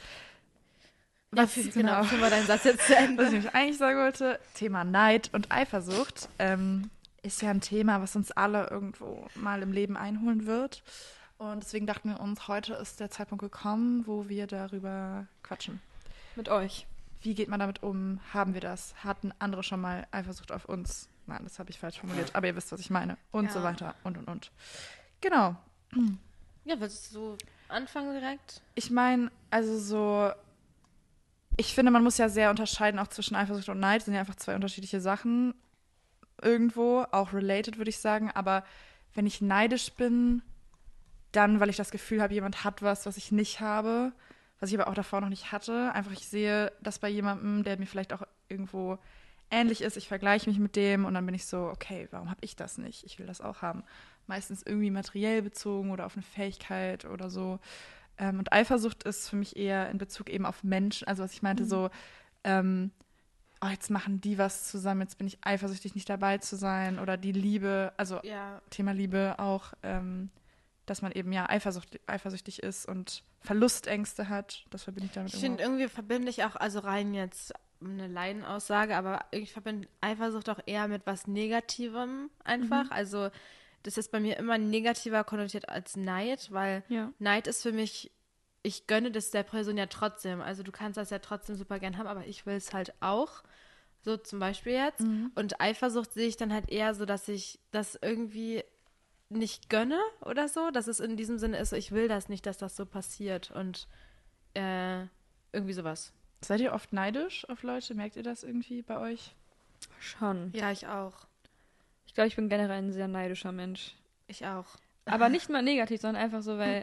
Was- ja, für, genau. genau, führen wir deinen Satz jetzt zu Was Ende. ich nämlich eigentlich sagen wollte, Thema Neid und Eifersucht ähm, ist ja ein Thema, was uns alle irgendwo mal im Leben einholen wird. Und deswegen dachten wir uns, heute ist der Zeitpunkt gekommen, wo wir darüber quatschen. Mit euch. Wie geht man damit um? Haben wir das? Hatten andere schon mal Eifersucht auf uns? Nein, das habe ich falsch formuliert, aber ihr wisst, was ich meine. Und Ja. so weiter und und und. Genau. Ja, willst du anfangen direkt? Ich meine, also so, ich finde, man muss ja sehr unterscheiden auch zwischen Eifersucht und Neid. Das sind ja einfach zwei unterschiedliche Sachen irgendwo, auch related, würde ich sagen. Aber wenn ich neidisch bin, dann, weil ich das Gefühl habe, jemand hat was, was ich nicht habe, was ich aber auch davor noch nicht hatte. Einfach, ich sehe das bei jemandem, der mir vielleicht auch irgendwo ähnlich ist. Ich vergleiche mich mit dem und dann bin ich so, okay, warum habe ich das nicht? Ich will das auch haben. Meistens irgendwie materiell bezogen oder auf eine Fähigkeit oder so. Ähm, und Eifersucht ist für mich eher in Bezug eben auf Menschen. Also was ich meinte, Mhm. so, ähm, oh, jetzt machen die was zusammen, jetzt bin ich eifersüchtig, nicht dabei zu sein. Oder die Liebe, also Ja, Thema Liebe auch, ähm, dass man eben ja eifersucht, eifersüchtig ist und Verlustängste hat. Das verbinde ich damit ich finde immer. irgendwie verbinde ich auch, also rein jetzt eine Laienaussage, aber ich verbinde Eifersucht auch eher mit was Negativem einfach. Mhm. Also das ist bei mir immer negativer konnotiert als Neid, weil Ja. Neid ist für mich, ich gönne das der Person ja trotzdem. Also du kannst das ja trotzdem super gern haben, aber ich will es halt auch. So zum Beispiel jetzt. Mhm. Und Eifersucht sehe ich dann halt eher so, dass ich das irgendwie nicht gönne oder so. Dass es in diesem Sinne ist, so, ich will das nicht, dass das so passiert. Und äh, irgendwie sowas. Seid ihr oft neidisch auf Leute? Merkt ihr das irgendwie bei euch? Schon. Ja, ich auch. Ich glaube, ich bin generell ein sehr neidischer Mensch. Ich auch. Aber nicht mal negativ, sondern einfach so, weil,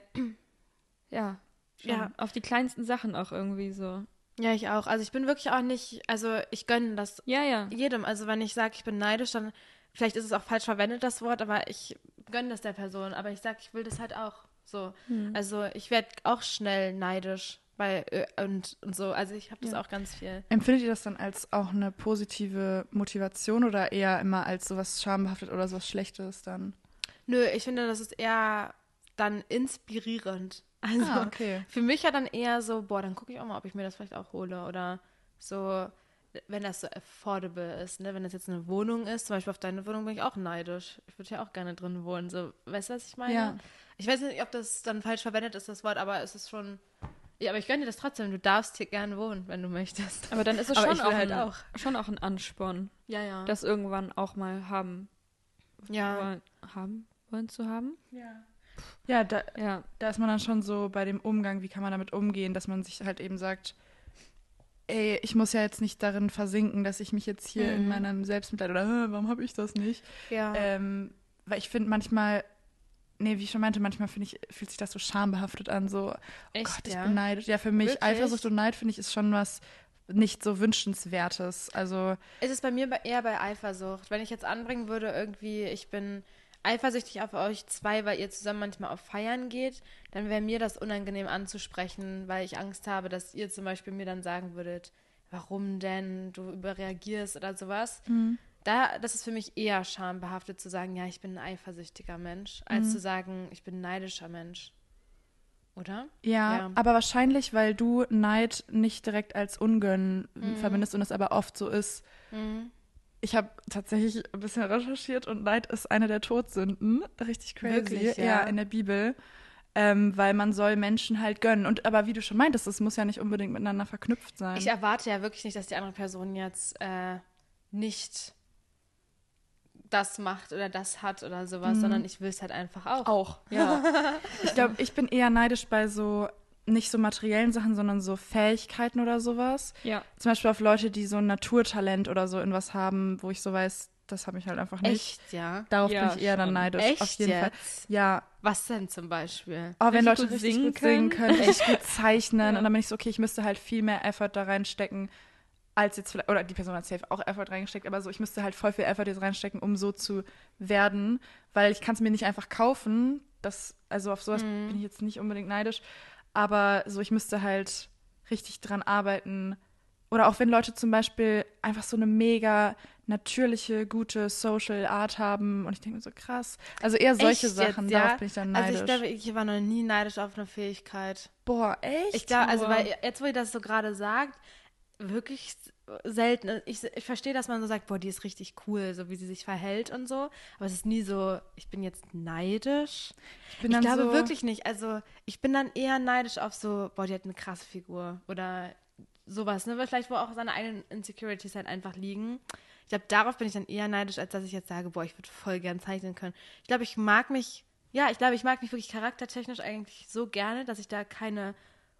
ja, schon. Ja. Auf die kleinsten Sachen auch irgendwie so. Ja, ich auch. Also ich bin wirklich auch nicht, also ich gönne das Ja, ja. jedem. Also wenn ich sage, ich bin neidisch, dann, vielleicht ist es auch falsch verwendet, das Wort, aber ich gönne das der Person. Aber ich sage, ich will das halt auch. So. Hm. Also ich werde auch schnell neidisch bei äh, und, und so. Also ich habe das Ja. auch ganz viel. Empfindet ihr das dann als auch eine positive Motivation oder eher immer als sowas schambehaftet oder sowas Schlechtes dann? Nö, ich finde, das ist eher dann inspirierend. Also Ah, okay. für mich ja dann eher so, boah, dann gucke ich auch mal, ob ich mir das vielleicht auch hole. Oder so, wenn das so affordable ist, ne? Wenn das jetzt eine Wohnung ist, zum Beispiel auf deine Wohnung bin ich auch neidisch. Ich würde ja auch gerne drin wohnen. So, weißt du, was ich meine? Ja. Ich weiß nicht, ob das dann falsch verwendet ist, das Wort, aber es ist schon. Ja, aber ich gönne dir das trotzdem. Du darfst hier gerne wohnen, wenn du möchtest. Aber dann ist es Aber schon, ich auch, will halt ein, auch. schon auch ein Ansporn, Ja, ja. das irgendwann auch mal haben ja. wollen, haben wollen zu haben. Ja. Ja, da, Ja. da ist man dann schon so bei dem Umgang, wie kann man damit umgehen, dass man sich halt eben sagt, ey, ich muss ja jetzt nicht darin versinken, dass ich mich jetzt hier in Mhm. meinem Selbstmitleid oder "Hä, warum habe ich das nicht? ja. Ähm, weil ich finde manchmal, nee, wie ich schon meinte, manchmal finde ich, fühlt sich das so schambehaftet an, so, oh Echt, Gott, ich ja? bin neidisch. Ja, für mich, Wirklich? Eifersucht und Neid, finde ich, ist schon was nicht so wünschenswertes. Also, Es ist bei mir bei- eher bei Eifersucht. Wenn ich jetzt anbringen würde, irgendwie, ich bin eifersüchtig auf euch zwei, weil ihr zusammen manchmal auf Feiern geht, dann wäre mir das unangenehm anzusprechen, weil ich Angst habe, dass ihr zum Beispiel mir dann sagen würdet, warum denn, du überreagierst oder sowas. Da, das ist für mich eher schambehaftet zu sagen, ja, ich bin ein eifersüchtiger Mensch, als Mhm. zu sagen, ich bin ein neidischer Mensch. Oder? ja, Ja. aber wahrscheinlich, weil du Neid nicht direkt als Ungönnen Mhm. verbindest und es aber oft so ist. Mhm. Ich habe tatsächlich ein bisschen recherchiert und Neid ist eine der Todsünden. Richtig crazy. Wirklich, ja? Ja, in der Bibel. Ähm, weil man soll Menschen halt gönnen. Und aber wie du schon meintest, das muss ja nicht unbedingt miteinander verknüpft sein. Ich erwarte ja wirklich nicht, dass die andere Person jetzt äh, nicht das macht oder das hat oder sowas, Mhm. sondern ich will es halt einfach auch. auch. Ja. Ich glaube, ich bin eher neidisch bei so, nicht so materiellen Sachen, sondern so Fähigkeiten oder sowas. Ja. Zum Beispiel auf Leute, die so ein Naturtalent oder so in was haben, wo ich so weiß, das habe ich halt einfach nicht. Echt, ja? Darauf Ja, bin ich eher dann schon. neidisch. Echt auf jeden Fall. jetzt? Ja, Was denn zum Beispiel? oh, wenn Richtig Leute gut richtig singen gut singen können, können. richtig gut zeichnen. Ja. Und dann bin ich so, okay, ich müsste halt viel mehr Effort da reinstecken, als jetzt vielleicht, oder die Person hat safe auch Effort reingesteckt, aber so, ich müsste halt voll viel Effort jetzt reinstecken, um so zu werden, weil ich kann es mir nicht einfach kaufen. Das, also auf sowas Mhm. bin ich jetzt nicht unbedingt neidisch. Aber so, ich müsste halt richtig dran arbeiten. Oder auch wenn Leute zum Beispiel einfach so eine mega natürliche, gute Social Art haben und ich denke mir so, krass. Also eher solche Echt Sachen, jetzt, ja? darauf bin ich dann neidisch. Also ich glaube, ich war noch nie neidisch auf eine Fähigkeit. Boah, echt? Ich glaube, also Boah. weil jetzt, wo ihr das so gerade sagt, wirklich selten. Ich, ich verstehe, dass man so sagt, boah, die ist richtig cool, so wie sie sich verhält und so. Aber es ist nie so, ich bin jetzt neidisch. ich bin Ich dann glaube so, wirklich nicht. Also ich bin dann eher neidisch auf so, boah, die hat eine krasse Figur oder sowas, ne? Weil vielleicht, wo auch seine eigenen Insecurities halt einfach liegen. Ich glaube, darauf bin ich dann eher neidisch, als dass ich jetzt sage, boah, ich würde voll gern zeichnen können. Ich glaube, ich mag mich, ja, ich glaube, ich mag mich wirklich charaktertechnisch eigentlich so gerne, dass ich da keine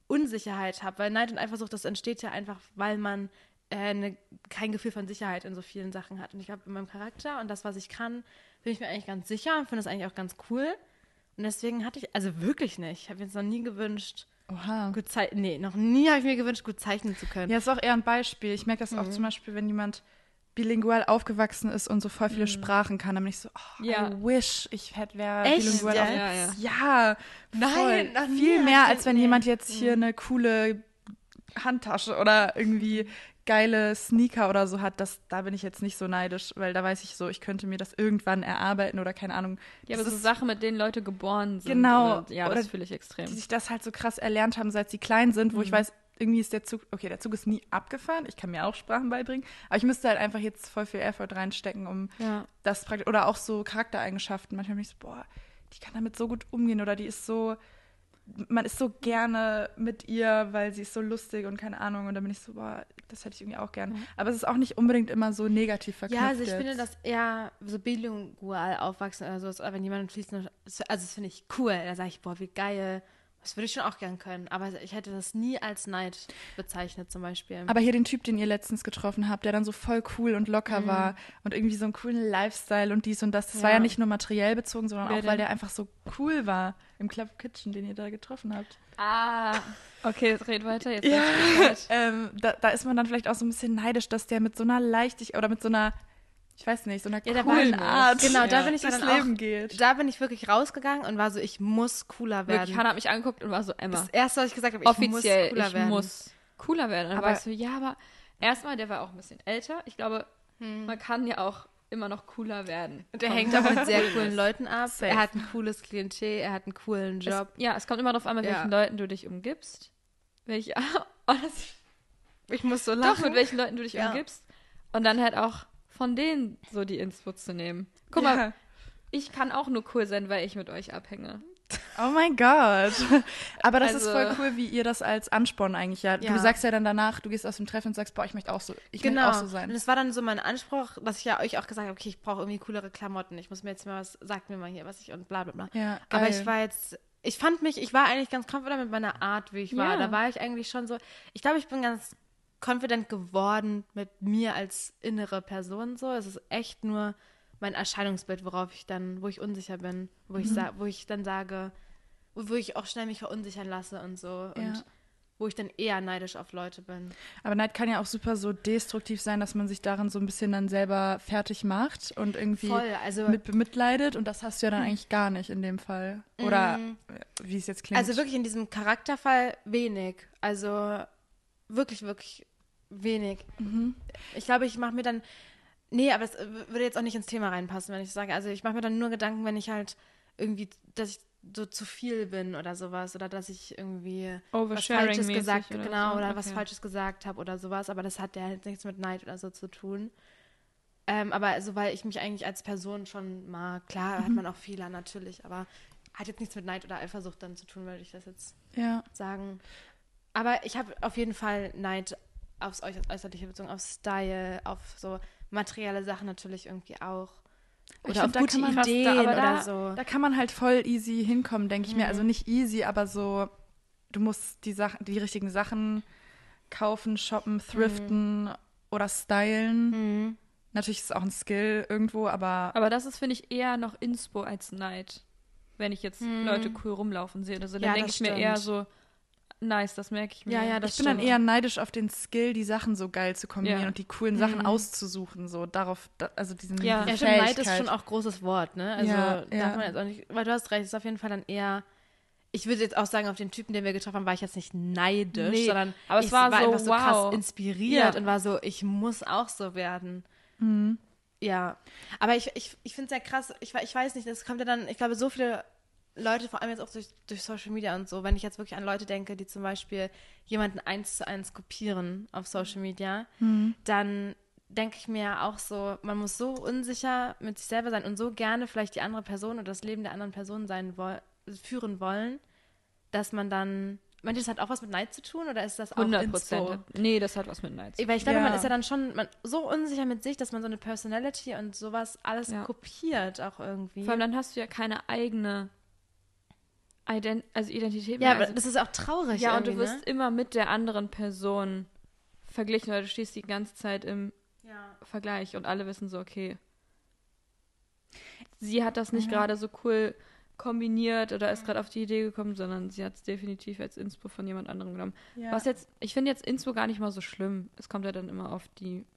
Unsicherheit habe, weil Neid und Eifersucht, das entsteht ja einfach, weil man äh, ne, kein Gefühl von Sicherheit in so vielen Sachen hat. Und ich glaube, in meinem Charakter und das, was ich kann, bin ich mir eigentlich ganz sicher und finde das eigentlich auch ganz cool. Und deswegen hatte ich, also wirklich nicht, ich habe mir jetzt noch nie gewünscht, Oha. gut zeichnen, nee, noch nie habe ich mir gewünscht, gut zeichnen zu können. Ja, ist auch eher ein Beispiel. Ich merke das auch zum Beispiel, wenn jemand bilingual aufgewachsen ist und so voll viele Sprachen kann, dann bin ich so, oh, Ja. I wish, ich hätte wäre Echt? bilingual Ja, aufgewachsen. ja, Ja, Nein, voll. noch nie Viel hab mehr, ich als den- wenn nee. jemand jetzt hier eine coole Handtasche oder irgendwie geile Sneaker oder so hat. Das, da bin ich jetzt nicht so neidisch, weil da weiß ich so, ich könnte mir das irgendwann erarbeiten oder keine Ahnung. Ja, Das aber so ist- Sachen, mit denen Leute geboren sind. Genau. Oder, ja, Oder das fühle ich extrem. die sich das halt so krass erlernt haben, seit sie klein sind, wo ich weiß, irgendwie ist der Zug, okay, der Zug ist nie abgefahren, ich kann mir auch Sprachen beibringen, aber ich müsste halt einfach jetzt voll viel Effort reinstecken, um Ja. das praktisch, oder auch so Charaktereigenschaften, manchmal bin ich so, boah, die kann damit so gut umgehen oder die ist so, man ist so gerne mit ihr, weil sie ist so lustig und keine Ahnung und dann bin ich so, boah, das hätte ich irgendwie auch gern. Aber es ist auch nicht unbedingt immer so negativ verknüpft. Ja, also ich jetzt. finde das eher so bilingual aufwachsen oder so, wenn jemand fließend, also das finde ich cool, da sage ich, boah, wie geil, das würde ich schon auch gern können, aber ich hätte das nie als Neid bezeichnet zum Beispiel. Aber hier den Typ, den ihr letztens getroffen habt, der dann so voll cool und locker Mhm. war und irgendwie so einen coolen Lifestyle und dies und das. Das Ja. war ja nicht nur materiell bezogen, sondern Wer auch, weil denn? der einfach so cool war im Club Kitchen, den ihr da getroffen habt. Ah, okay, jetzt red weiter. Jetzt Ja, weiß ich Bescheid. ähm, da, da ist man dann vielleicht auch so ein bisschen neidisch, dass der mit so einer Leichtigkeit oder mit so einer, ich weiß nicht, so einer Ja, der coolen war- Art genau, da Ja. bin ich ja durchs dann auch, Leben geht. da bin ich wirklich rausgegangen und war so, ich muss cooler werden. Wirklich, Hannah hat mich angeguckt und war so, Emma, Das erste, was ich gesagt habe, ich offiziell, muss cooler ich werden. muss cooler werden. Und dann Aber- war ich so, ja, aber erstmal, der war auch ein bisschen älter. Ich glaube, Hm. man kann ja auch immer noch cooler werden. Und der hängt auch mit sehr coolen Leuten ab. Safe. Er hat ein cooles Klientel, er hat einen coolen Job. Es, ja, es kommt immer darauf an, mit Ja. welchen Leuten du dich umgibst. Welche, oh, das, Ich muss so doch, lachen. mit welchen Leuten du dich Ja. umgibst. Und dann halt auch von denen so die Inspo zu nehmen. Guck Ja. mal, ich kann auch nur cool sein, weil ich mit euch abhänge. Oh mein Gott. Aber das ist Also- voll cool, wie ihr das als Ansporn eigentlich ja. Ja. Du sagst ja dann danach, du gehst aus dem Treffen und sagst, boah, ich möchte auch so, ich Genau. möchte auch so Und sein. das war dann so mein Anspruch, dass ich ja euch auch gesagt habe, okay, ich brauche irgendwie coolere Klamotten. Ich muss mir jetzt mal was, sagt mir mal hier, was ich und bla bla bla. Ja, Aber geil. ich war jetzt, ich fand mich, ich war eigentlich ganz confident mit meiner Art, wie ich war. Ja. Da war ich eigentlich schon so, ich glaube, ich bin ganz confident geworden mit mir als innere Person so. Es ist echt nur mein Erscheinungsbild, worauf ich dann, wo ich unsicher bin, wo ich sa- wo ich dann sage, wo, wo ich auch schnell mich verunsichern lasse und so und Ja. wo ich dann eher neidisch auf Leute bin. Aber Neid kann ja auch super so destruktiv sein, dass man sich darin so ein bisschen dann selber fertig macht und irgendwie Voll, also mit bemitleidet. Und das hast du ja dann eigentlich gar nicht in dem Fall. Oder Mhm. wie es jetzt klingt. Also wirklich in diesem Charakterfall wenig. Also wirklich, wirklich wenig. Mhm. Ich glaube, ich mache mir dann. Nee, aber es äh, würde jetzt auch nicht ins Thema reinpassen, wenn ich sage. Also ich mache mir dann nur Gedanken, wenn ich halt irgendwie, dass ich so zu viel bin oder sowas. Oder dass ich irgendwie was Oversharing Falsches mäßig gesagt oder genau, so. oder was Okay. Falsches gesagt habe oder sowas. Aber das hat ja halt nichts mit Neid oder so zu tun. Ähm, aber also, weil ich mich eigentlich als Person schon mag. Klar hat man auch Fehler natürlich, aber hat jetzt nichts mit Neid oder Eifersucht dann zu tun, würde ich das jetzt ja. sagen. Aber ich habe auf jeden Fall Neid aufs Äuß Äußerliche bezogen, auf Style, auf so materielle Sachen natürlich irgendwie auch. Ich Oder find, auf da gute kann man- Ideen aber oder da- so. Da kann man halt voll easy hinkommen, denke ich mir. Mhm. Also nicht easy, aber so, du musst die Sachen, die richtigen Sachen kaufen, shoppen, thriften oder stylen. Mhm. Natürlich ist es auch ein Skill irgendwo, aber Aber das ist, finde ich, eher noch Inspo als Neid. Wenn ich jetzt Hm. Leute cool rumlaufen sehe oder so, dann Ja, denke das ich mir stimmt. eher so, nice, das merke ich mir. Ja, ja, das ich bin dann stimmt. eher neidisch auf den Skill, die Sachen so geil zu kombinieren Ja. und die coolen Sachen Mhm. auszusuchen, so darauf, da, also diesen Ja. diese Ja, stimmt, Neid ist Fähigkeit. schon auch ein großes Wort, ne? Also Ja, darf ja. man jetzt auch nicht, weil du hast recht, es ist auf jeden Fall dann eher, ich würde jetzt auch sagen, auf den Typen, den wir getroffen haben, war ich jetzt nicht neidisch, Nee, sondern aber es ich war so, einfach so krass wow. inspiriert Ja. und war so, ich muss auch so werden. Mhm. Ja, aber ich, ich, ich finde es sehr krass, ich, we- ich weiß nicht, es kommt ja dann, ich glaube, so viele Leute, vor allem jetzt auch durch, durch Social Media und so, wenn ich jetzt wirklich an Leute denke, die zum Beispiel jemanden eins zu eins kopieren auf Social Media, Mhm. dann denke ich mir auch so, man muss so unsicher mit sich selber sein und so gerne vielleicht die andere Person oder das Leben der anderen Person sein woll führen wollen, dass man dann, meint ihr, das hat auch was mit Neid zu tun oder ist das auch hundert Inspo? Prozent. Nee, das hat was mit Neid zu tun. Weil ich glaube, Ja. man ist ja dann schon man, so unsicher mit sich, dass man so eine Personality und sowas alles Ja. kopiert auch irgendwie. Vor allem dann hast du ja keine eigene Ident- also Identität Ja, mehr. aber Also, das ist auch traurig ja, und du irgendwie, wirst immer mit der anderen Person verglichen, weil du stehst die ganze Zeit im ne? Ja. Vergleich und alle wissen so, okay, sie hat das nicht Ja. gerade so cool kombiniert oder ist gerade auf die Idee gekommen, sondern sie hat es definitiv als Inspo von jemand anderem genommen. Ja. Was jetzt, ich finde jetzt Inspo gar nicht mal so schlimm. Es kommt ja dann immer auf die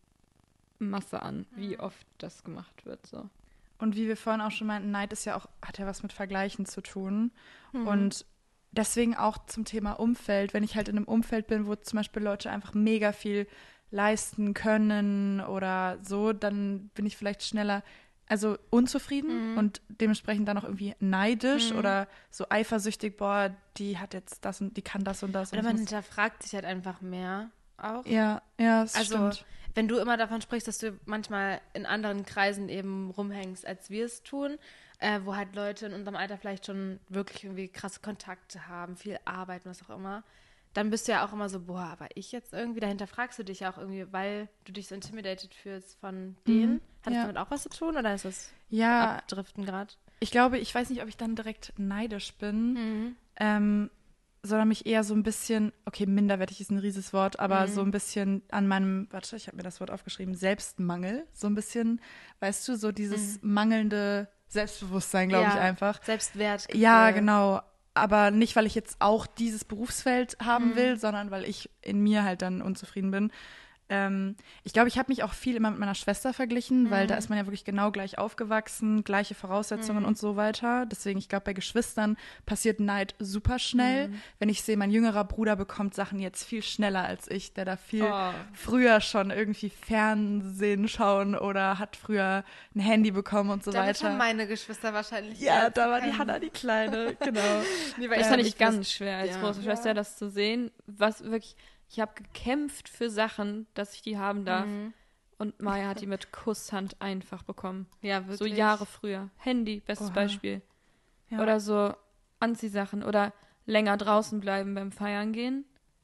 Masse an, wie oft das gemacht wird. So. Und wie wir vorhin auch schon meinten, Neid ist ja auch, hat ja was mit Vergleichen zu tun. Mhm. Und deswegen auch zum Thema Umfeld, wenn ich halt in einem Umfeld bin, wo zum Beispiel Leute einfach mega viel leisten können oder so, dann bin ich vielleicht schneller, also unzufrieden Mhm. und dementsprechend dann auch irgendwie neidisch Mhm. oder so eifersüchtig, boah, die hat jetzt das und die kann das und das. Oder und man ich muss, hinterfragt sich halt einfach mehr auch. ja, ja, das Also, stimmt. wenn du immer davon sprichst, dass du manchmal in anderen Kreisen eben rumhängst, als wir es tun, äh, wo halt Leute in unserem Alter vielleicht schon wirklich irgendwie krasse Kontakte haben, viel arbeiten, was auch immer, dann bist du ja auch immer so, boah, aber ich jetzt irgendwie, dahinter fragst du dich ja auch irgendwie, weil du dich so intimidated fühlst von denen. Mhm, Hat das ja. damit auch was zu tun oder ist das Ja, Abdriften gerade? ich glaube, ich weiß nicht, ob ich dann direkt neidisch bin. Mhm. ähm, sondern mich eher so ein bisschen, okay, minderwertig ist ein rieses Wort, aber Mhm. so ein bisschen an meinem, warte, ich habe mir das Wort aufgeschrieben, Selbstmangel, so ein bisschen, weißt du, so dieses mangelnde Selbstbewusstsein, glaube ich einfach. Selbstwert. Ja, genau, aber nicht, weil ich jetzt auch dieses Berufsfeld haben Mhm. will, sondern weil ich in mir halt dann unzufrieden bin. Ähm, ich glaube, ich habe mich auch viel immer mit meiner Schwester verglichen, weil da ist man ja wirklich genau gleich aufgewachsen, gleiche Voraussetzungen und so weiter. Deswegen, ich glaube, bei Geschwistern passiert Neid super schnell. Wenn ich sehe, mein jüngerer Bruder bekommt Sachen jetzt viel schneller als ich, der da viel Oh. früher schon irgendwie Fernsehen schauen oder hat früher ein Handy bekommen und so Damit weiter. haben meine Geschwister wahrscheinlich. Ja, jetzt da war die keinen- Hanna die Kleine, genau. Nee, weil Das ich fand hab ich nicht ganz gewusst- schwer als ja. große Schwester, das zu sehen. Was wirklich, ich habe gekämpft für Sachen, dass ich die haben darf. Mhm. Und Maya hat die mit Kusshand einfach bekommen. Ja, wirklich. So Jahre früher. Handy, bestes Oha. Beispiel. Ja. Oder so Anziehsachen oder länger draußen bleiben beim Feiern gehen.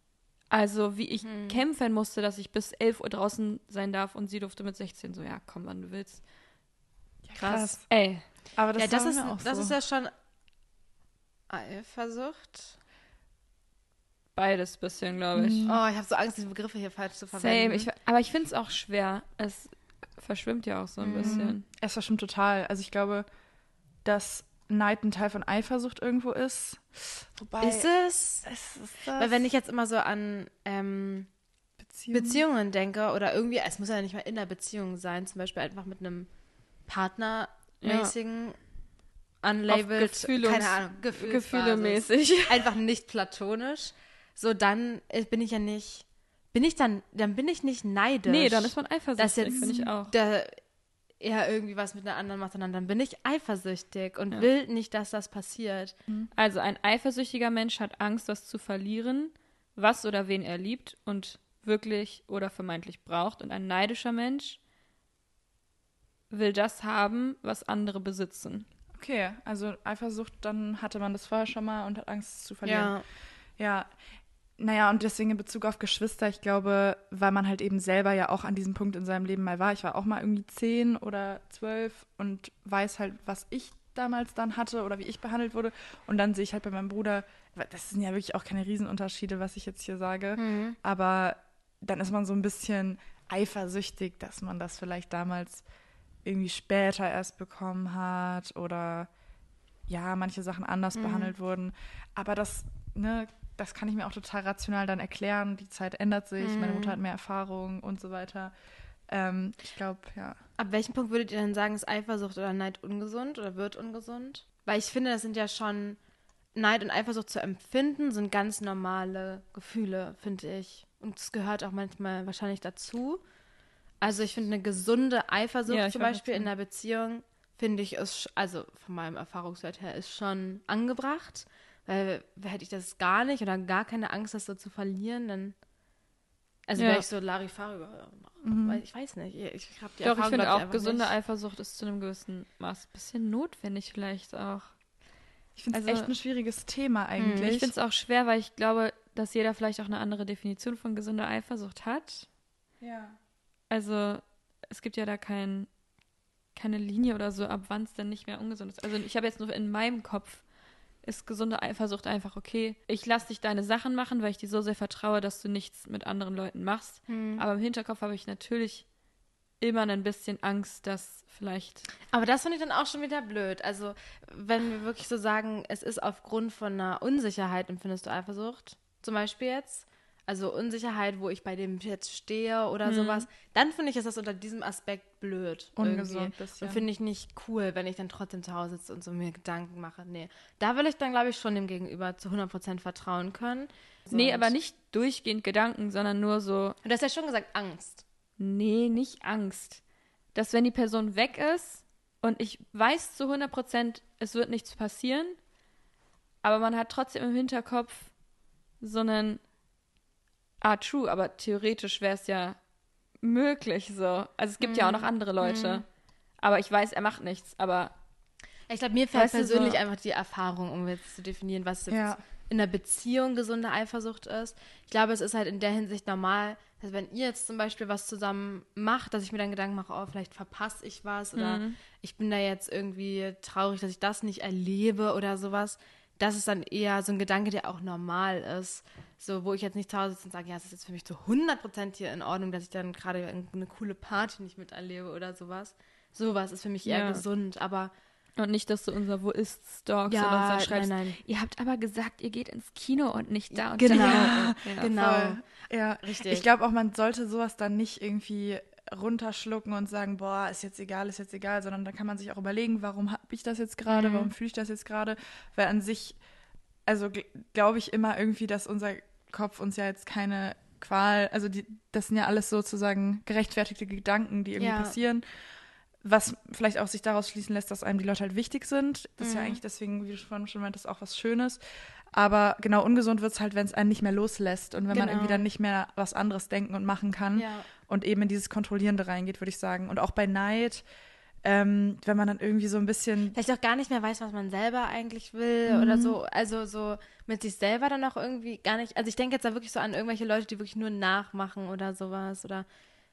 Also wie ich Mhm. kämpfen musste, dass ich bis elf Uhr draußen sein darf und sie durfte mit sechzehn. So, ja, komm, wann du willst. Krass. Ey, Aber das, Ja, das war ist, mir auch das so. ist ja schon Eifersucht. beides bisschen, glaube ich. Mhm. Oh, ich habe so Angst, diese Begriffe hier falsch zu Same. verwenden. Ich, aber ich finde es auch schwer. Es verschwimmt ja auch so ein Mhm. bisschen. Es verschwimmt total. Also ich glaube, dass Neid ein Teil von Eifersucht irgendwo ist. Wobei, Ist es? es ist das Weil wenn ich jetzt immer so an ähm, Beziehung? Beziehungen denke oder irgendwie, es muss ja nicht mal in der Beziehung sein, zum Beispiel einfach mit einem partnermäßigen, unlabeled, Gefühlungs- keine Ahnung, Gefühlsbasis. Gefühlemäßig. Einfach nicht platonisch. So, dann äh, bin ich ja nicht, bin ich dann, dann bin ich nicht neidisch. Nee, dann ist man dass eifersüchtig, jetzt finde ich auch. der er irgendwie was mit einer anderen macht, sondern dann bin ich eifersüchtig und Ja. will nicht, dass das passiert. Also ein eifersüchtiger Mensch hat Angst, was zu verlieren, was oder wen er liebt und wirklich oder vermeintlich braucht. Und ein neidischer Mensch will das haben, was andere besitzen. Okay, also Eifersucht, dann hatte man das vorher schon mal und hat Angst, es zu verlieren. Ja. Ja, naja, und deswegen in Bezug auf Geschwister, ich glaube, weil man halt eben selber ja auch an diesem Punkt in seinem Leben mal war. Ich war auch mal irgendwie zehn oder zwölf und weiß halt, was ich damals dann hatte oder wie ich behandelt wurde. Und dann sehe ich halt bei meinem Bruder, das sind ja wirklich auch keine Riesenunterschiede, was ich jetzt hier sage, Mhm. aber dann ist man so ein bisschen eifersüchtig, dass man das vielleicht damals irgendwie später erst bekommen hat oder ja, manche Sachen anders Mhm. behandelt wurden. Aber das, ne, das kann ich mir auch total rational dann erklären. Die Zeit ändert sich, meine Mhm. Mutter hat mehr Erfahrung und so weiter. Ähm, ich glaube, ja. Ab welchem Punkt würdet ihr denn sagen, ist Eifersucht oder Neid ungesund oder wird ungesund? Weil ich finde, das sind ja schon, Neid und Eifersucht zu empfinden, sind ganz normale Gefühle, finde ich. Und es gehört auch manchmal wahrscheinlich dazu. Also ich finde, eine gesunde Eifersucht Ja, ich zum wollte Beispiel dazu. in einer Beziehung, finde ich, ist, sch- also von meinem Erfahrungswert her, ist schon angebracht. Weil hätte ich das gar nicht oder gar keine Angst, das so zu verlieren, dann also Ja. wäre ich so Larifari über Mhm. weil ich weiß nicht. Ich, ich habe die Doch, ich Erfahrung, finde glaub auch, einfach gesunde nicht. Eifersucht ist zu einem gewissen Maß ein bisschen notwendig vielleicht auch. Ich finde es Also- echt ein schwieriges Thema Mhm. eigentlich. Ich finde es auch schwer, weil ich glaube, dass jeder vielleicht auch eine andere Definition von gesunder Eifersucht hat. ja. Also es gibt ja da kein, keine Linie oder so, ab wann es dann nicht mehr ungesund ist. Also ich habe jetzt nur in meinem Kopf ist gesunde Eifersucht einfach okay. Ich lasse dich deine Sachen machen, weil ich dir so sehr vertraue, dass du nichts mit anderen Leuten machst. Hm. Aber im Hinterkopf habe ich natürlich immer ein bisschen Angst, dass vielleicht... Aber das finde ich dann auch schon wieder blöd. Also, wenn wir wirklich so sagen, es ist aufgrund von einer Unsicherheit, empfindest du Eifersucht, zum Beispiel jetzt, also Unsicherheit, wo ich bei dem jetzt stehe oder Mhm. sowas, dann finde ich, ist das unter diesem Aspekt blöd. Ungesund irgendwie. bisschen. Und finde ich nicht cool, wenn ich dann trotzdem zu Hause sitze und so mir Gedanken mache. Nee, da will ich dann, glaube ich, schon dem Gegenüber zu hundert Prozent vertrauen können. Nee, Und- aber nicht durchgehend Gedanken, sondern nur so, Du hast ja schon gesagt, Angst. nee, nicht Angst. Dass wenn die Person weg ist und ich weiß zu hundert Prozent, es wird nichts passieren, aber man hat trotzdem im Hinterkopf so einen, ah, true, aber theoretisch wäre es ja möglich so. Also es gibt ja auch noch andere Leute. Aber ich weiß, er macht nichts, aber Ich glaube, mir fehlt Weißt du, persönlich so- einfach die Erfahrung, um jetzt zu definieren, was jetzt Ja. in einer Beziehung gesunde Eifersucht ist. Ich glaube, es ist halt in der Hinsicht normal, dass wenn ihr jetzt zum Beispiel was zusammen macht, dass ich mir dann Gedanken mache, oh, vielleicht verpasse ich was oder Mhm. ich bin da jetzt irgendwie traurig, dass ich das nicht erlebe oder sowas. Das ist dann eher so ein Gedanke, der auch normal ist. So, wo ich jetzt nicht zu Hause sitze und sage, ja, es ist jetzt für mich zu hundert Prozent hier in Ordnung, dass ich dann gerade eine coole Party nicht miterlebe oder sowas. Sowas ist für mich eher Ja. gesund, aber und nicht, dass du unser Wo ist stalkst Ja, und uns dann nein, schreibst, nein. ihr habt aber gesagt, ihr geht ins Kino und nicht da und Genau. da. Ja, Ja. genau. Voll. Ja, Richtig. Ich glaube auch, man sollte sowas dann nicht irgendwie runterschlucken und sagen, boah, ist jetzt egal, ist jetzt egal, sondern dann kann man sich auch überlegen, warum habe ich das jetzt gerade, Mhm. warum fühle ich das jetzt gerade, weil an sich, also gl- glaube ich immer irgendwie, dass unser Kopf uns ja jetzt keine Qual, also die, das sind ja alles sozusagen gerechtfertigte Gedanken, die irgendwie Ja. passieren, was vielleicht auch sich daraus schließen lässt, dass einem die Leute halt wichtig sind. Das ist ja Mhm. eigentlich deswegen, wie du vorhin schon meintest, auch was Schönes. Aber genau, ungesund wird es halt, wenn es einen nicht mehr loslässt und wenn man Genau. irgendwie dann nicht mehr was anderes denken und machen kann Ja. und eben in dieses Kontrollierende reingeht, würde ich sagen. Und auch bei Neid, ähm, wenn man dann irgendwie so ein bisschen, Vielleicht auch gar nicht mehr weiß, was man selber eigentlich will Mhm. oder so. Also so mit sich selber dann auch irgendwie gar nicht. Also ich denke jetzt da wirklich so an irgendwelche Leute, die wirklich nur nachmachen oder sowas oder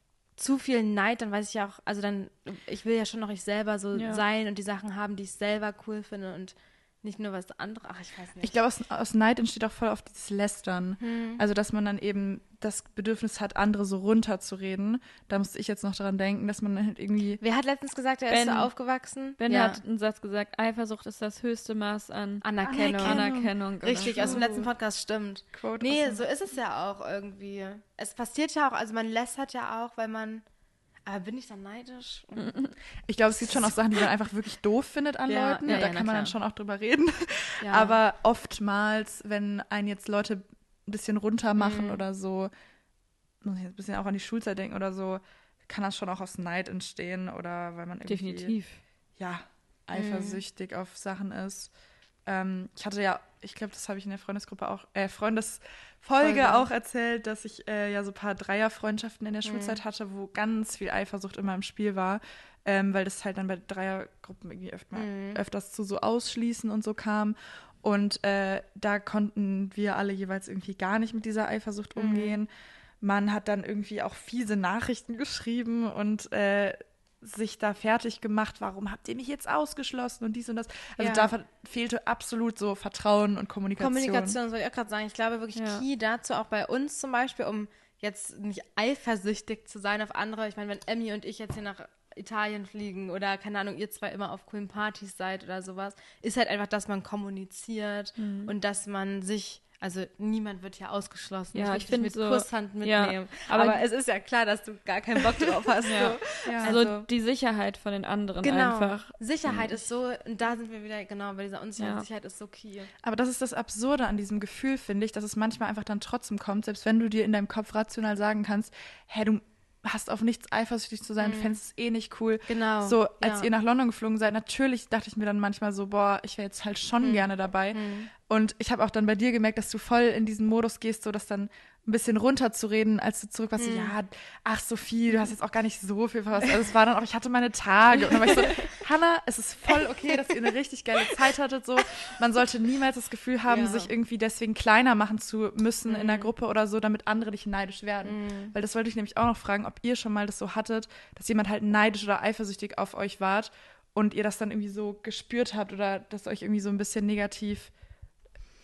zu viel Neid, dann weiß ich ja auch, also dann, ich will ja schon noch ich selber so Ja. sein und die Sachen haben, die ich selber cool finde und nicht nur was andere, ach, ich weiß nicht. ich glaube, aus, aus Neid entsteht auch voll oft dieses Lästern. Hm. Also, dass man dann eben das Bedürfnis hat, andere so runterzureden. Da musste ich jetzt noch daran denken, dass man halt irgendwie, Wer hat letztens gesagt, er ist Ben. so aufgewachsen? Ben ja. hat einen Satz gesagt, Eifersucht ist das höchste Maß an Anerkennung. Anerkennung. Anerkennung. oder Richtig, so. aus dem letzten Podcast, stimmt. Quote Nee, aus dem- so ist es ja auch irgendwie. Es passiert ja auch, also man lästert ja auch, weil man, aber bin ich dann neidisch? Ich glaube, es gibt schon auch Sachen, die man einfach wirklich doof findet an Ja, Leuten. ja, da ja, na kann man dann klar. schon auch drüber reden. Ja. Aber oftmals, wenn einen jetzt Leute ein bisschen runter machen Mhm. oder so, muss ich jetzt ein bisschen auch an die Schulzeit denken oder so, kann das schon auch aus Neid entstehen oder weil man irgendwie, Definitiv. ja, eifersüchtig auf Sachen ist. Ähm, ich hatte ja, ich glaube, das habe ich in der Freundesgruppe auch, äh, Freundesfolge Folge. auch erzählt, dass ich äh, ja so ein paar Dreierfreundschaften in der Schulzeit hatte, wo ganz viel Eifersucht immer im Spiel war, ähm, weil das halt dann bei Dreiergruppen irgendwie öfter, Mhm. öfters zu so Ausschließen und so kam. Und äh, da konnten wir alle jeweils irgendwie gar nicht mit dieser Eifersucht Mhm. umgehen. Man hat dann irgendwie auch fiese Nachrichten geschrieben und äh, sich da fertig gemacht, warum habt ihr mich jetzt ausgeschlossen und dies und das. Also Ja. da ver- fehlte absolut so Vertrauen und Kommunikation. Kommunikation, soll ich auch gerade sagen. Ich glaube wirklich Ja. key dazu, auch bei uns zum Beispiel, um jetzt nicht eifersüchtig zu sein auf andere. Ich meine, wenn Emmy und ich jetzt hier nach Italien fliegen oder, keine Ahnung, ihr zwei immer auf coolen Partys seid oder sowas, ist halt einfach, dass man kommuniziert Mhm. und dass man sich, also niemand wird hier ausgeschlossen. Ja, Nicht ich finde mit so- Kusshand ja, mitnehmen. aber- aber, es ist ja klar, dass du gar keinen Bock drauf hast. Ja. So. Ja. Also, Also- die Sicherheit von den anderen Genau. einfach. Sicherheit ist so, und da sind wir wieder, genau, bei dieser Unsicherheit. Ja. Sicherheit ist so key. Aber das ist das Absurde an diesem Gefühl, finde ich, dass es manchmal einfach dann trotzdem kommt, selbst wenn du dir in deinem Kopf rational sagen kannst, hä, du hast auf nichts eifersüchtig zu sein, du fändest es eh nicht cool. Genau. So, als ja. ihr nach London geflogen seid, natürlich dachte ich mir dann manchmal so, boah, ich wäre jetzt halt schon Mhm. gerne dabei. Und ich habe auch dann bei dir gemerkt, dass du voll in diesen Modus gehst, so das dann ein bisschen runterzureden, als du zurück warst, so, ja, ach Sophie, du hast jetzt auch gar nicht so viel verpasst. Also es war dann auch, ich hatte meine Tage. Und dann war ich so, Hannah, es ist voll okay, dass ihr eine richtig geile Zeit hattet. So, man sollte niemals das Gefühl haben, Ja. sich irgendwie deswegen kleiner machen zu müssen in der Gruppe oder so, damit andere dich neidisch werden. Mhm. Weil das wollte ich nämlich auch noch fragen, ob ihr schon mal das so hattet, dass jemand halt neidisch oder eifersüchtig auf euch wart und ihr das dann irgendwie so gespürt habt oder das euch irgendwie so ein bisschen negativ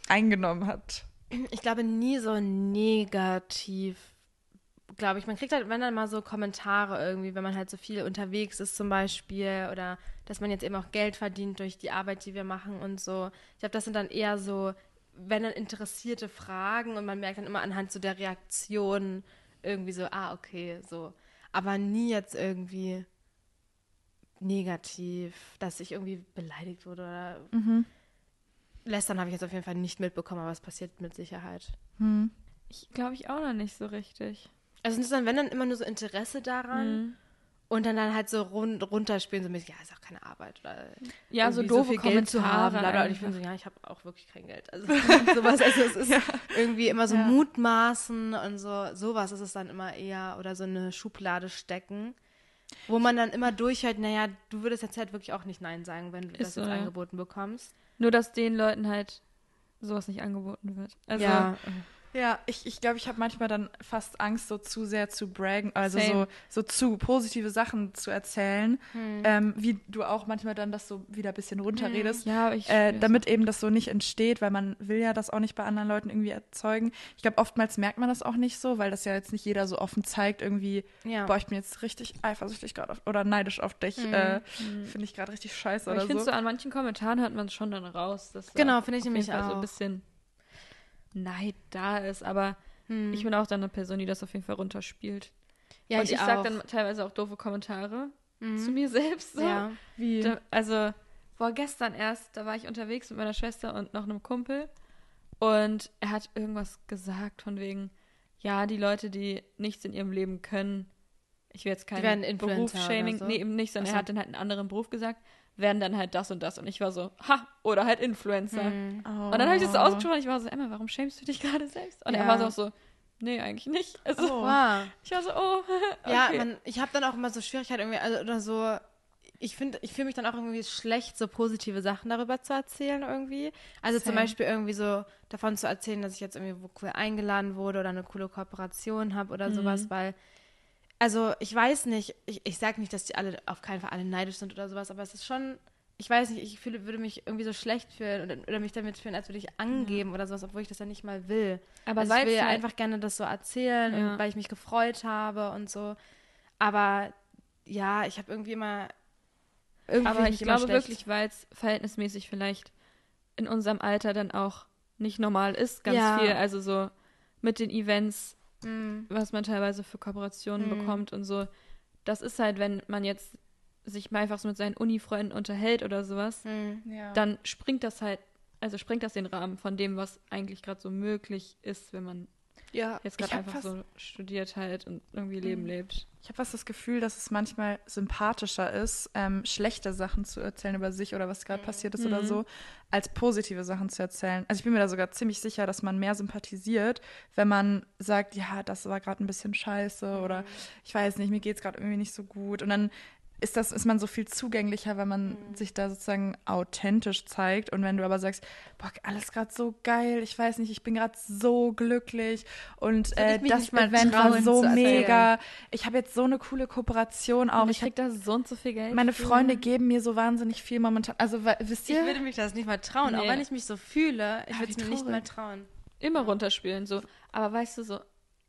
eingenommen hat. Ich glaube, nie so negativ, glaube ich. Man kriegt halt, wenn dann mal so Kommentare irgendwie, wenn man halt so viel unterwegs ist zum Beispiel oder dass man jetzt eben auch Geld verdient durch die Arbeit, die wir machen und so. Ich glaube, das sind dann eher so, wenn dann interessierte Fragen und man merkt dann immer anhand so der Reaktion irgendwie so, ah, okay, so. Aber nie jetzt irgendwie negativ, dass ich irgendwie beleidigt wurde oder Mhm. Lästern habe ich jetzt auf jeden Fall nicht mitbekommen, aber es passiert mit Sicherheit. Hm. Ich glaube ich auch noch nicht so richtig. Also es ist dann, wenn dann immer nur so Interesse daran Mhm. und dann, dann halt so run runterspielen, so mit, ja, ist auch keine Arbeit. Oder Ja, so irgendwie doofe viel Geld zu haben. Kommentare Bla bla. Und ich einfach. bin so, ja, ich habe auch wirklich kein Geld. Also sowas, also es ist irgendwie immer so Ja. Mutmaßen und so, sowas ist es dann immer eher oder so eine Schublade stecken, wo man dann immer durchhält, naja, du würdest jetzt halt wirklich auch nicht Nein sagen, wenn du Ist das so, jetzt ja. angeboten bekommst. Nur, dass den Leuten halt sowas nicht angeboten wird. Also, ja, Ja, ich glaube, ich, glaub, ich habe manchmal dann fast Angst, so zu sehr zu braggen, also so, Same. so zu positive Sachen zu erzählen, ähm, wie du auch manchmal dann das so wieder ein bisschen runterredest, ja, ich äh, spür's damit eben das so nicht entsteht, weil man will ja das auch nicht bei anderen Leuten irgendwie erzeugen. Ich glaube, oftmals merkt man das auch nicht so, weil das ja jetzt nicht jeder so offen zeigt, irgendwie, ja. boah, ich bin jetzt richtig eifersüchtig gerade auf, oder neidisch auf dich, äh, finde ich gerade richtig scheiße Aber oder ich finde so. so, an manchen Kommentaren hört man es schon dann raus, dass da Genau, finde ich auf jeden nämlich Fall so auch. ein bisschen Neid da ist, aber Hm. ich bin auch dann eine Person, die das auf jeden Fall runterspielt. Ja, Und ich, ich, auch. sag dann teilweise auch doofe Kommentare Mhm. zu mir selbst. So. Ja. Wie? Da, also, boah, gestern erst, da war ich unterwegs mit meiner Schwester und noch einem Kumpel und er hat irgendwas gesagt von wegen, ja, die Leute, die nichts in ihrem Leben können, ich will jetzt werden kein Influencer Berufsshaming, oder so? nee, eben nicht, sondern Ach so. er hat dann halt einen anderen Beruf gesagt, werden dann halt das und das. Und ich war so, ha, oder halt Influencer. Hm. Oh. Und dann habe ich das so ausgesprochen und ich war so, Emma, warum schämst du dich gerade selbst? Und Ja. er war so auch so, nee, eigentlich nicht. Also, Oh. Wow. ich war so, oh, okay. Ja, man, ich habe dann auch immer so Schwierigkeiten irgendwie, also, oder so, ich finde, ich fühle mich dann auch irgendwie schlecht, so positive Sachen darüber zu erzählen irgendwie. Also zum Same. Beispiel irgendwie so davon zu erzählen, dass ich jetzt irgendwie wo cool eingeladen wurde oder eine coole Kooperation habe oder sowas, weil, also ich weiß nicht, ich, ich sage nicht, dass die alle, auf keinen Fall alle neidisch sind oder sowas, aber es ist schon, ich weiß nicht, ich fühle, würde mich irgendwie so schlecht fühlen oder, oder mich damit fühlen, als würde ich angeben oder sowas, obwohl ich das ja nicht mal will. Aber also ich will weil's ja halt- einfach gerne das so erzählen, Ja. und, weil ich mich gefreut habe und so. Aber ja, ich habe irgendwie immer irgendwie Aber mich ich immer glaube schlecht. wirklich, weil es verhältnismäßig vielleicht in unserem Alter dann auch nicht normal ist, ganz Ja. viel. Also so mit den Events, Mm, was man teilweise für Kooperationen Mhm. bekommt und so. Das ist halt, wenn man jetzt sich mal einfach so mit seinen Uni-Freunden unterhält oder sowas, mm. Ja. dann springt das halt, also springt das den Rahmen von dem, was eigentlich gerade so möglich ist, wenn man ja. jetzt Ich gerade hab einfach fast- so studiert halt und irgendwie Leben Mhm. lebt. Ich habe fast das Gefühl, dass es manchmal sympathischer ist, ähm, schlechte Sachen zu erzählen über sich oder was gerade passiert ist oder Mhm. so, als positive Sachen zu erzählen. Also ich bin mir da sogar ziemlich sicher, dass man mehr sympathisiert, wenn man sagt, ja, das war gerade ein bisschen scheiße oder ich weiß nicht, mir geht's gerade irgendwie nicht so gut. Und dann ist das, ist man so viel zugänglicher, wenn man sich da sozusagen authentisch zeigt. Und wenn du aber sagst, boah, alles gerade so geil, ich weiß nicht, ich bin gerade so glücklich und Würde ich äh, mich das nicht mal Event war trauen so zu erzählen. mega. Ich habe jetzt so eine coole Kooperation auch. Und Ich ich krieg hab, da so und so viel Geld. meine für. Freunde geben mir so wahnsinnig viel momentan. Also we- wisst Ich ihr? würde mich das nicht mal trauen, auch Nee. wenn ich mich so fühle. Ich Ja, würde es wie mir nicht mal traurig. trauen. Immer runterspielen, so. Aber weißt du, so,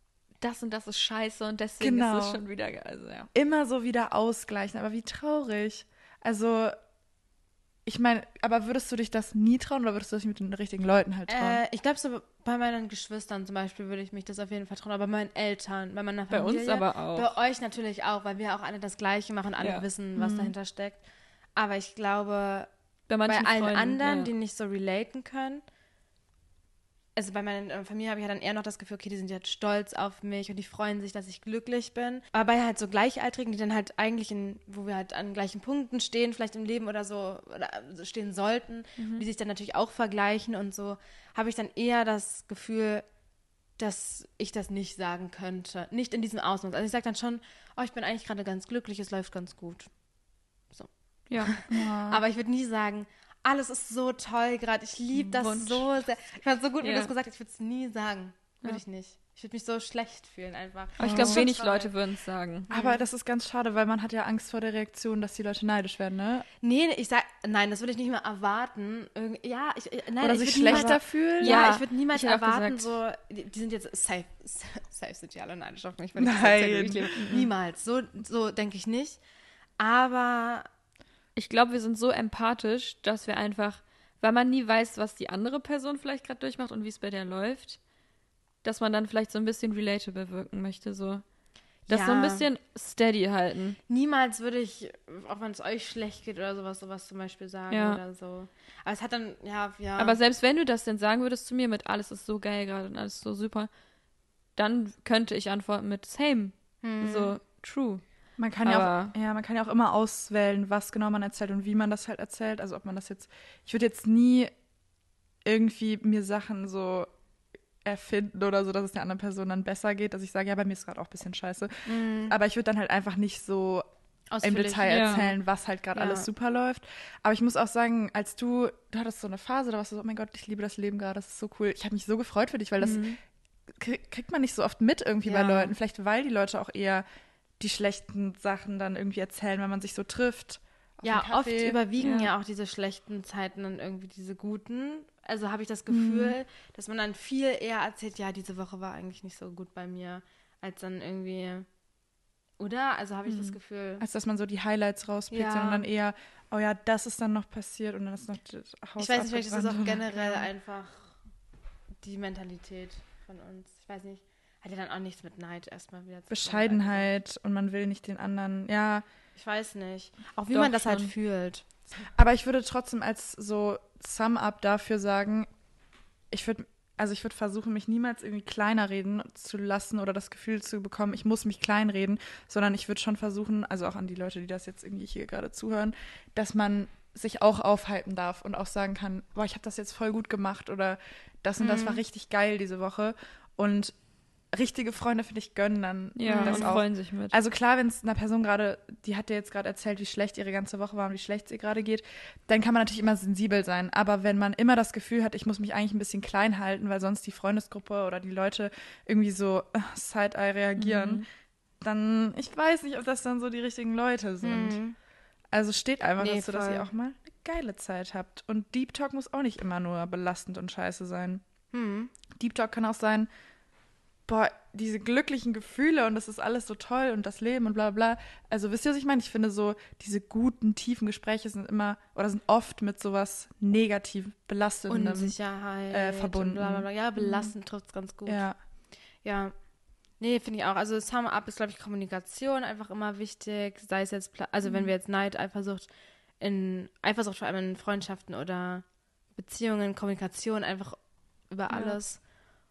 das und das ist scheiße und deswegen Genau. ist es schon wieder geil. Also, ja. Immer so wieder ausgleichen, aber wie traurig. Also, ich meine, aber würdest du dich das nie trauen oder würdest du dich mit den richtigen Leuten halt trauen? Äh, ich glaube, so bei meinen Geschwistern zum Beispiel würde ich mich das auf jeden Fall trauen, aber bei meinen Eltern, bei meiner Bei Familie. uns aber auch. Bei euch natürlich auch, weil wir auch alle das Gleiche machen, alle Ja. wissen, was dahinter steckt. Aber ich glaube, Bei, manchen bei allen Freunden, anderen, ja. die nicht so relaten können, also bei meiner Familie habe ich ja dann eher noch das Gefühl, okay, die sind jetzt stolz auf mich und die freuen sich, dass ich glücklich bin. Aber bei halt so Gleichaltrigen, die dann halt eigentlich in, wo wir halt an gleichen Punkten stehen, vielleicht im Leben oder so, oder so stehen sollten, die sich dann natürlich auch vergleichen und so, habe ich dann eher das Gefühl, dass ich das nicht sagen könnte. Nicht in diesem Ausmaß. Also ich sage dann schon, oh, ich bin eigentlich gerade ganz glücklich, es läuft ganz gut. Ja. Aber ich würde nie sagen, alles ist so toll gerade, ich liebe das Wunsch. so sehr. Ich fand es so gut, wie Ja. du das gesagt hast, ich würde es nie sagen. Würde Ja. ich nicht. Ich würde mich so schlecht fühlen einfach. Aber ich Oh. glaube, Das ist wenig schon traurig. Leute würden es sagen. Aber das ist ganz schade, weil man hat ja Angst vor der Reaktion, dass die Leute neidisch werden, ne? Nee, ich sag, nein, das würde ich nicht mal erwarten. Irgend, ja, ich, ich- nein, Oder ich sich würd niemals- schlechter fühlen. Ja, Ja, ich würde niemals ich hätte auch erwarten, so, die, die sind jetzt safe, safe sind die alle neidisch auf mich, wenn ich das Nein. erzähle, wie ich lebe. Niemals, so, so denke ich nicht. Aber Ich glaube, wir sind so empathisch, dass wir einfach, weil man nie weiß, was die andere Person vielleicht gerade durchmacht und wie es bei der läuft, dass man dann vielleicht so ein bisschen relatable wirken möchte, so. Das Ja. so ein bisschen steady halten. niemals würde ich, auch wenn es euch schlecht geht oder sowas, sowas zum Beispiel sagen Ja. oder so. Aber es hat dann, ja, ja. Aber selbst wenn du das denn sagen würdest zu mir mit alles ist so geil gerade und alles so super, dann könnte ich antworten mit same. Hm. So, true. Man kann ja Aber- auch, ja, man kann ja auch immer auswählen, was genau man erzählt und wie man das halt erzählt. Also ob man das jetzt, ich würde jetzt nie irgendwie mir Sachen so erfinden oder so, dass es der anderen Person dann besser geht, dass ich sage, ja, bei mir ist gerade auch ein bisschen scheiße. Mhm. Aber ich würde dann halt einfach nicht so im Ausführlich. Detail ja. erzählen, was halt gerade Ja. alles super läuft. Aber ich muss auch sagen, als du, du hattest so eine Phase, da warst du so, oh mein Gott, ich liebe das Leben gerade, das ist so cool. Ich habe mich so gefreut für dich, weil das Mhm. krieg, kriegt man nicht so oft mit irgendwie bei Ja. Leuten. Vielleicht, weil die Leute auch eher die schlechten Sachen dann irgendwie erzählen, wenn man sich so trifft. auf Ja, einen oft Kaffee. überwiegen Ja. ja. auch diese schlechten Zeiten dann irgendwie diese guten. Also habe ich das Gefühl, dass man dann viel eher erzählt, ja, diese Woche war eigentlich nicht so gut bei mir, als dann irgendwie, oder? Also habe ich das Gefühl. Als dass man so die Highlights rauspickt, Ja. sondern dann eher, oh ja, das ist dann noch passiert und dann ist noch das Haus Ich weiß nicht, vielleicht ist das auch abgebrannt. generell einfach die Mentalität von uns. Ich weiß nicht. Hat ja dann auch nichts mit Neid erstmal wieder zu tun. Bescheidenheit und man will nicht den anderen, ja. Ich weiß nicht. Auch wie Doch man das halt schon. fühlt. Aber ich würde trotzdem als so Sum-Up dafür sagen, ich würde, also ich würde versuchen, mich niemals irgendwie kleiner reden zu lassen oder das Gefühl zu bekommen, ich muss mich kleinreden, sondern ich würde schon versuchen, also auch an die Leute, die das jetzt irgendwie hier gerade zuhören, dass man sich auch aufhypen darf und auch sagen kann, boah, ich habe das jetzt voll gut gemacht oder das und das war richtig geil diese Woche. Und richtige Freunde, finde ich, gönnen dann Ja, das und auch. freuen sich mit. Also klar, wenn es einer Person gerade, die hat dir jetzt gerade erzählt, wie schlecht ihre ganze Woche war und wie schlecht es ihr gerade geht, dann kann man natürlich immer sensibel sein. Aber wenn man immer das Gefühl hat, ich muss mich eigentlich ein bisschen klein halten, weil sonst die Freundesgruppe oder die Leute irgendwie so äh, Side-Eye reagieren, Mhm. dann, ich weiß nicht, ob das dann so die richtigen Leute sind. Mhm. Also steht einfach Nee, dazu, dass voll. ihr auch mal eine geile Zeit habt. Und Deep Talk muss auch nicht immer nur belastend und scheiße sein. Mhm. Deep Talk kann auch sein, boah, diese glücklichen Gefühle und das ist alles so toll und das Leben und bla bla. Also wisst ihr, was ich meine? Ich finde so, diese guten, tiefen Gespräche sind immer oder sind oft mit sowas negativ belastendem. Unsicherheit. äh, verbunden. Und bla bla bla. Ja, belastend trifft es ganz gut. Ja, Ja. Nee, finde ich auch. Also Sum-Up ist, glaube ich, Kommunikation einfach immer wichtig. Sei es jetzt, pla- also wenn wir jetzt Neid, Eifersucht in, Eifersucht vor allem in Freundschaften oder Beziehungen, Kommunikation, einfach über Ja. alles.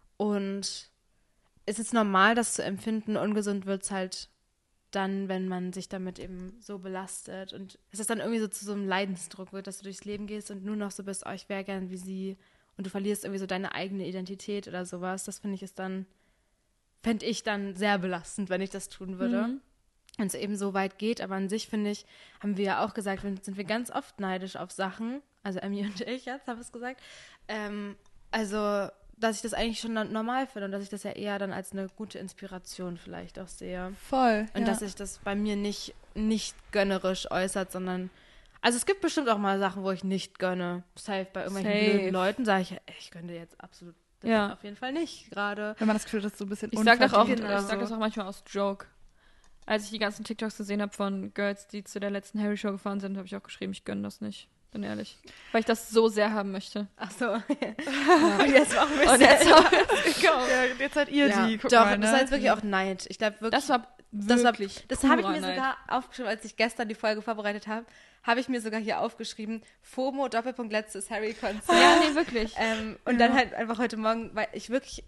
Und es ist normal, das zu empfinden. Ungesund wird es halt dann, wenn man sich damit eben so belastet. Und es ist dann irgendwie so zu so einem Leidensdruck wird, dass du durchs Leben gehst und nur noch so bist, oh, ich wäre gern wie sie. Und du verlierst irgendwie so deine eigene Identität oder sowas. Das finde ich ist dann, fände ich dann sehr belastend, wenn ich das tun würde. Mhm. Wenn es eben so weit geht. Aber an sich, finde ich, haben wir ja auch gesagt, sind wir ganz oft neidisch auf Sachen. Also Emmy und ich jetzt habe es gesagt. Ähm, also, dass ich das eigentlich schon no- normal finde und dass ich das ja eher dann als eine gute Inspiration vielleicht auch sehe. voll. Und ja. dass sich das bei mir nicht, nicht gönnerisch äußert, sondern also es gibt bestimmt auch mal Sachen, wo ich nicht gönne. Safe bei irgendwelchen Safe. blöden Leuten sage ich, ey, ich gönne dir jetzt absolut das Ja. auf jeden Fall nicht gerade. Wenn man das Gefühl hat, das ist so ein bisschen Ich sag, doch auch, unverdient ich oder sag so. das auch manchmal aus Joke. Als ich die ganzen TikToks gesehen habe von Girls, die zu der letzten Harry-Show gefahren sind, habe ich auch geschrieben, ich gönne das nicht. Bin ehrlich. Weil ich das so sehr haben möchte. Ach so. Und jetzt war auch ein bisschen Und jetzt auch, Ja, jetzt seid ihr ja, die, guck doch, mal, ne? das war jetzt wirklich auch Neid. Ich glaube wirklich. das war Das, war- wirklich das habe ich purer mir Neid. sogar aufgeschrieben, als ich gestern die Folge vorbereitet habe, habe ich mir sogar hier aufgeschrieben, FOMO, Doppelpunkt, letztes Harry-Konzert. Ja, nee, wirklich. Ähm, und dann halt einfach heute Morgen, weil ich wirklich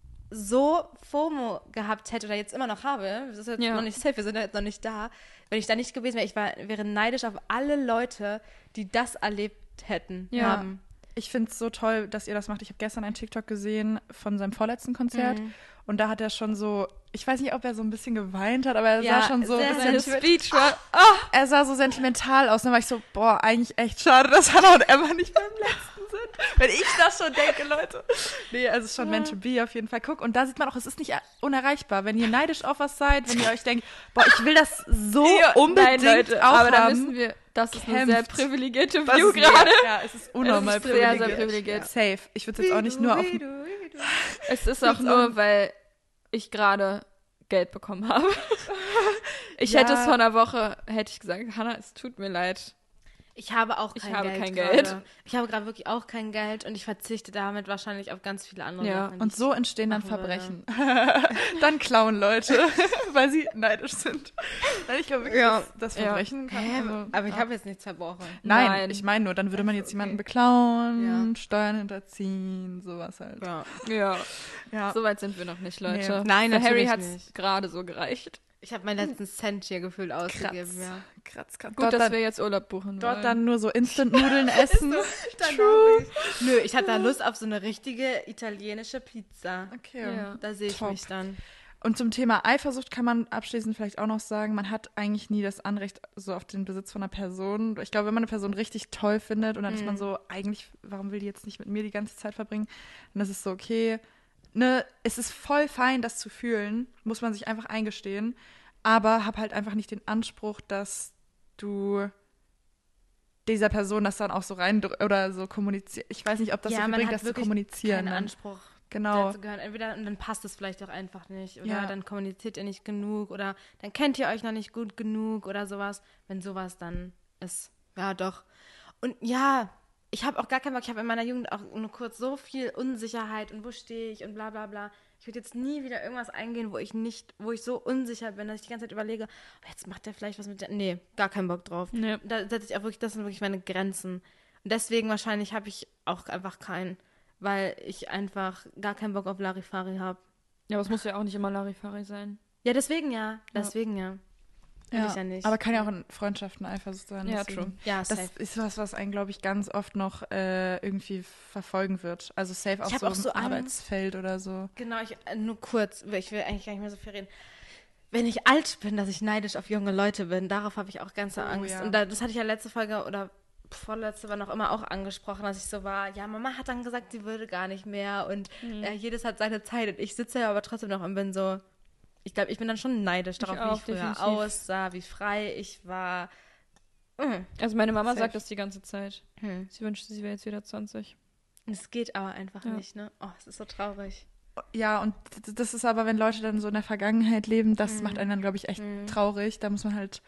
so FOMO gehabt hätte oder jetzt immer noch habe, das ist jetzt Ja. noch nicht safe, wir sind ja jetzt noch nicht da, wenn ich da nicht gewesen wäre, ich war, wäre neidisch auf alle Leute, die das erlebt hätten, Ja. haben. Ich finde es so toll, dass ihr das macht. Ich habe gestern einen TikTok gesehen von seinem vorletzten Konzert Mhm. und da hat er schon so, ich weiß nicht, ob er so ein bisschen geweint hat, aber er Ja, sah schon so, sehr, ein sehr bisschen, Speech war, er sah so sentimental aus. Dann war ich so, boah, eigentlich echt schade, dass Hannah und Emma nicht beim letzten sind. Wenn ich das schon denke, Leute. Nee, also es ist schon meant to be auf jeden Fall. Guck, und da sieht man auch, es ist nicht unerreichbar. Wenn ihr neidisch auf was seid, wenn ihr euch denkt, boah, ich will das so Ja, unbedingt nein, Leute, auch aber da haben. wissen wir, das ist eine Kämpft. sehr privilegierte Was View ist- gerade. Ja, es ist unnormal Es ist sehr, sehr privilegiert. privilegiert. Safe. Ich würde es jetzt auch nicht nur auf... Es ist auch nur, weil ich gerade Geld bekommen habe. Ich Ja. hätte es vor einer Woche, hätte ich gesagt, Hannah, es tut mir leid. Ich habe auch Ich kein habe Geld kein gerade. Geld. Ich habe gerade wirklich auch kein Geld und ich verzichte damit wahrscheinlich auf ganz viele andere Ja. Sachen. die Und so entstehen dann machen würde. Verbrechen. Dann klauen Leute, weil sie neidisch sind. Nein, ich glaube wirklich, Ja. dass das Ja. Verbrechen kann. Hä, also- aber ich habe jetzt nichts verbrochen. Nein, Nein. ich meine nur, dann würde man jetzt okay. jemanden beklauen, Ja. Steuern hinterziehen, sowas halt. Ja. Ja, Ja. so weit sind wir noch nicht, Leute. Nee. Nein, Für Harry natürlich hat es nicht. gerade so gereicht. Ich habe meinen letzten Cent hier gefühlt ausgegeben. Kratz, Ja. kratz, kratz. Gut, Dort, dass dann, wir jetzt Urlaub buchen dort wollen. dann nur so Instant-Nudeln essen. True. Nö, ich hatte da Lust auf so eine richtige italienische Pizza. Okay. Ja. Da sehe ich Top. mich dann. Und zum Thema Eifersucht kann man abschließend vielleicht auch noch sagen, man hat eigentlich nie das Anrecht so auf den Besitz von einer Person. Ich glaube, wenn man eine Person richtig toll findet und dann ist man so, eigentlich, warum will die jetzt nicht mit mir die ganze Zeit verbringen? Dann ist es so, okay, ne, es ist voll fein, das zu fühlen, muss man sich einfach eingestehen, aber hab halt einfach nicht den Anspruch, dass du dieser Person das dann auch so rein oder so kommuniziert. Ich weiß nicht, ob das Ja, so viel man bringt, hat das zu wirklich kommunizieren. Keinen dann. Anspruch, Genau. dazu gehören. Entweder und dann passt es vielleicht auch einfach nicht oder Ja. dann kommuniziert ihr nicht genug oder dann kennt ihr euch noch nicht gut genug oder sowas. Wenn sowas dann ist, ja doch. Und ja, ich habe auch gar keinen Bock. Ich habe in meiner Jugend auch nur kurz so viel Unsicherheit und wo stehe ich und bla bla bla. Ich würde jetzt nie wieder irgendwas eingehen, wo ich nicht, wo ich so unsicher bin, dass ich die ganze Zeit überlege, oh, jetzt macht der vielleicht was mit der. Nee, gar keinen Bock drauf. Nee. Da setze ich auch wirklich, das sind wirklich meine Grenzen. Und deswegen wahrscheinlich habe ich auch einfach keinen, weil ich einfach gar keinen Bock auf Larifari habe. Ja, aber es muss ja auch nicht immer Larifari sein. Ja, deswegen ja. Deswegen ja. Will Ja, ich ja nicht. aber kann ja auch in Freundschaften Eifersucht sein. Ja, deswegen. true. Ja, Das safe. ist was, was einen, glaube ich, ganz oft noch äh, irgendwie verfolgen wird. Also safe auch Ich hab so auch im so Angst. Arbeitsfeld oder so. Genau, ich, äh, nur kurz, weil ich will eigentlich gar nicht mehr so viel reden. Wenn ich alt bin, dass ich neidisch auf junge Leute bin, darauf habe ich auch ganze Oh, Angst. ja. Und da, das hatte ich ja letzte Folge oder vorletzte war noch immer auch angesprochen, dass ich so war, ja, Mama hat dann gesagt, sie würde gar nicht mehr und Mhm. äh, jedes hat seine Zeit und ich sitze ja aber trotzdem noch und bin so, ich glaube, ich bin dann schon neidisch darauf, wie auch, ich früher definitiv. aussah, wie frei ich war. Mhm. Also meine Mama Safe. sagt das die ganze Zeit. Hm. Sie wünschte, sie wäre jetzt wieder zwanzig. Es geht aber einfach Ja. nicht, ne? Oh, es ist so traurig. Ja, und d- das ist aber, wenn Leute dann so in der Vergangenheit leben, das Mhm. macht einen dann, glaube ich, echt Mhm. traurig. Da muss man halt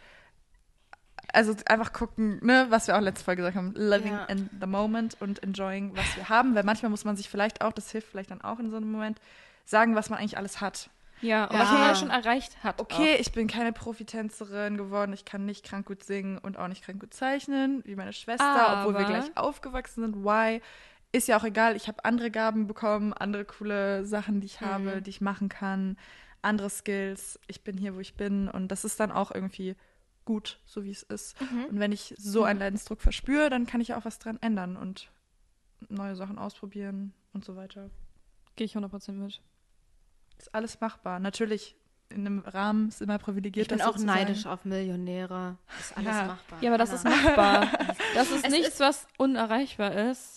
also einfach gucken, ne, was wir auch letzte Folge gesagt haben, living Ja. in the moment und enjoying, was wir haben. Weil manchmal muss man sich vielleicht auch, das hilft vielleicht dann auch in so einem Moment, sagen, was man eigentlich alles hat. Ja, und Ja. was man ja schon erreicht hat. Okay, ich bin keine Profitänzerin geworden, ich kann nicht krank gut singen und auch nicht krank gut zeichnen, wie meine Schwester, obwohl wir Aber- gleich aufgewachsen sind. Why? Ist ja auch egal, ich habe andere Gaben bekommen, andere coole Sachen, die ich Mhm. habe, die ich machen kann, andere Skills. Ich bin hier, wo ich bin und das ist dann auch irgendwie gut, so wie es ist. Mhm. Und wenn ich so einen Leidensdruck verspüre, dann kann ich ja auch was dran ändern und neue Sachen ausprobieren und so weiter. Gehe ich hundert Prozent mit. Ist alles machbar. Natürlich, in einem Rahmen ist immer Ich privilegiert, bin das auch so zu sein. neidisch auf Millionäre. Das ist alles Ja. machbar. Ja, aber das ist Anna. machbar. Das ist Es nichts, was unerreichbar ist.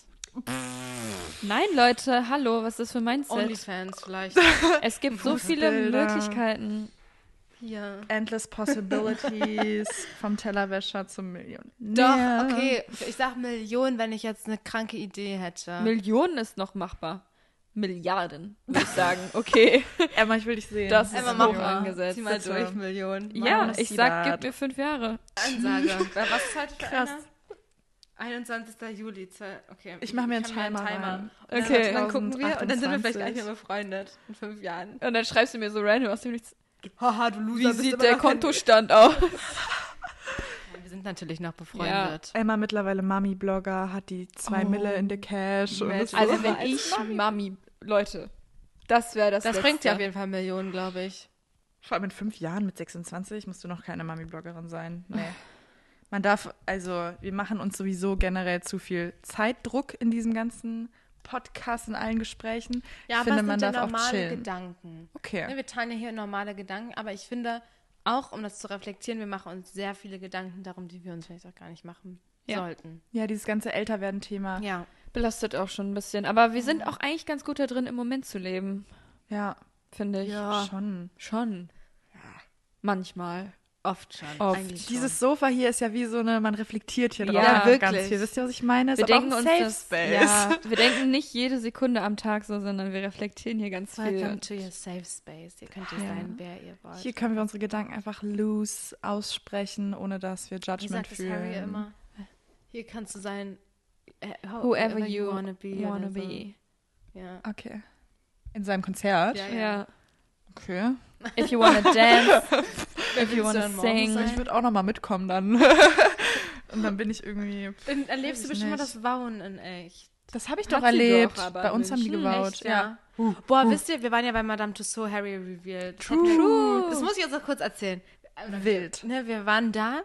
Nein, Leute, hallo, was ist das für ein Mindset? OnlyFans vielleicht. Es gibt so viele Brustbilder. Möglichkeiten. Hier. Endless Possibilities vom Tellerwäscher zum Millionär. Doch, okay. Ich sag Millionen, wenn ich jetzt eine kranke Idee hätte. Millionen ist noch machbar. Milliarden, würde ich sagen. Okay. Emma, ich will dich sehen. Das Emma, ist mach hoch mal. angesetzt. Zieh mal Bitte. durch, Millionen. Ja, Mann, ich ist sag, die gib mir fünf Jahre. Ansage. Was ist heute für Krass. einer? einundzwanzigster Juli. zwei- Okay. Ich mach mir einen hab mir Timer rein. Und dann, Okay. dann gucken wir und dann sind wir vielleicht zweitausendachtundzwanzig. gleich mehr befreundet. In fünf Jahren. Und dann schreibst du mir so random aus dem Nichts. Haha, du Loser. Wie bist sieht immer der noch Kontostand aus? Handy. Wir sind natürlich noch befreundet. Emma mittlerweile Mami-Blogger, hat die zwei Oh. Mille in the Cash. Und Magic. ist Also so, wenn als ich Mami- Mami, Leute, das wäre das Das Letzte. bringt ja auf jeden Fall Millionen, glaube ich. Vor allem in fünf Jahren mit sechsundzwanzig musst du noch keine Mami-Bloggerin sein. Nee. Man darf, also wir machen uns sowieso generell zu viel Zeitdruck in diesem ganzen Podcast, in allen Gesprächen. Ja, ich aber finde, es man sind ja darf auch normale chillen. Gedanken. Okay. Ne, wir teilen ja hier normale Gedanken, aber ich finde, auch um das zu reflektieren, wir machen uns sehr viele Gedanken darum, die wir uns vielleicht auch gar nicht machen Ja. sollten. Ja, dieses ganze Älterwerden-Thema. Ja. Belastet auch schon ein bisschen. Aber wir sind auch eigentlich ganz gut da drin, im Moment zu leben, Ja, finde ich. Ja. schon. Schon. Manchmal. Oft schon. Oft. Eigentlich schon. Dieses Sofa hier ist ja wie so eine, man reflektiert hier drauf. Ja, ganz wirklich. viel. Wisst ihr, was ich meine? Ist Wir aber auch denken ein uns Safe das, Space. ja, wir denken nicht jede Sekunde am Tag so, sondern wir reflektieren hier ganz viel. Welcome to your safe space. Ihr könnt hier Ja. sein, wer ihr wollt. Hier können wir unsere Gedanken einfach loose aussprechen, ohne dass wir Wie Judgment sagt das Harry fühlen. immer? Hier kannst du sein, äh, Whoever you wanna be. wanna oder so. be. Ja. Okay. In seinem Konzert? Ja, Ja. Okay. If you wanna dance, if you willst du wanna dann morgen sing. sein? Ich würde auch nochmal mitkommen dann. Und dann bin ich irgendwie... Dann erlebst du Weiß ich bestimmt mal nicht. das Wauen in echt. Das habe ich Hat doch sie erlebt. doch, aber Bei uns haben die nicht. gebaut. Echt, ja. ja. Boah, wisst ihr, wir waren ja bei Madame Tussauds Harry Reveal. True. Das muss ich jetzt noch kurz erzählen. Wild. Ne, wir waren da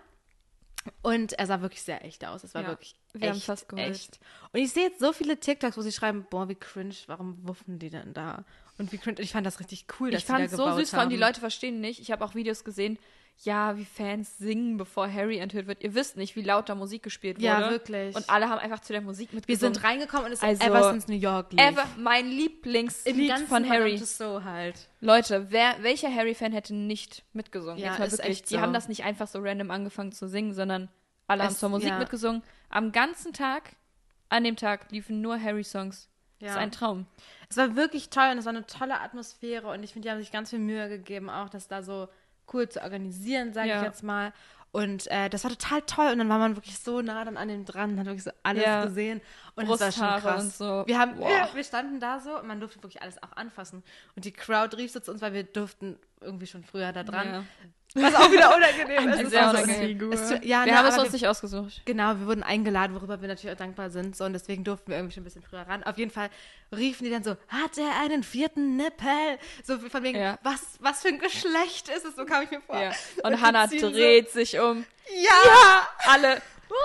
und er sah wirklich sehr echt aus. Es war Ja, wirklich wir haben echt, fast geheult. echt. Und ich sehe jetzt so viele TikToks, wo sie schreiben, boah, wie cringe, warum wuffen die denn da? Und wie cringe, ich fand das richtig cool, dass Ich sie da fand es so gebaut süß, vor allem die haben. Leute verstehen nicht. Ich habe auch Videos gesehen, ja, wie Fans singen, bevor Harry enthüllt wird. Ihr wisst nicht, wie laut da Musik gespielt wurde. Ja, wirklich. Und alle haben einfach zu der Musik Wir mitgesungen. sind reingekommen und es Also, ist Eversons New York lief. Ever, mein Im Lieblingslied ganzen von Madame Harry. Tussauds halt. Leute, wer, welcher Harry-Fan hätte nicht mitgesungen? Ja, Jetzt mal ist wirklich. echt Die so. haben das nicht einfach so random angefangen zu singen, sondern alle haben Es- zur Musik ja. mitgesungen. Am ganzen Tag, an dem Tag, liefen nur Harry-Songs. Das ist Ja. ein Traum. Es war wirklich toll und es war eine tolle Atmosphäre und ich finde, die haben sich ganz viel Mühe gegeben, auch das da so cool zu organisieren, sage Ja. ich jetzt mal. Und äh, das war total toll und dann war man wirklich so nah dann an dem dran, hat wirklich so alles Ja. gesehen und das war schon Brusthaare krass. und so. Wir haben, Wow. ja, wir standen da so und man durfte wirklich alles auch anfassen und die Crowd rief so zu uns, weil wir durften irgendwie schon früher da dran. Ja. Was auch wieder unangenehm Ein ist. sehr Also, unangenehm. es tu- ja, Wir ne, haben es aber uns nicht ausgesucht. Genau, wir wurden eingeladen, worüber wir natürlich auch dankbar sind. So, und deswegen durften wir irgendwie schon ein bisschen früher ran. Auf jeden Fall riefen die dann so, hat er einen vierten Nippel? So von wegen, Ja. was, was für ein Geschlecht ist es? So kam ich mir vor. Ja. Und die Hannah ziehen so- dreht sich um. Ja! Alle.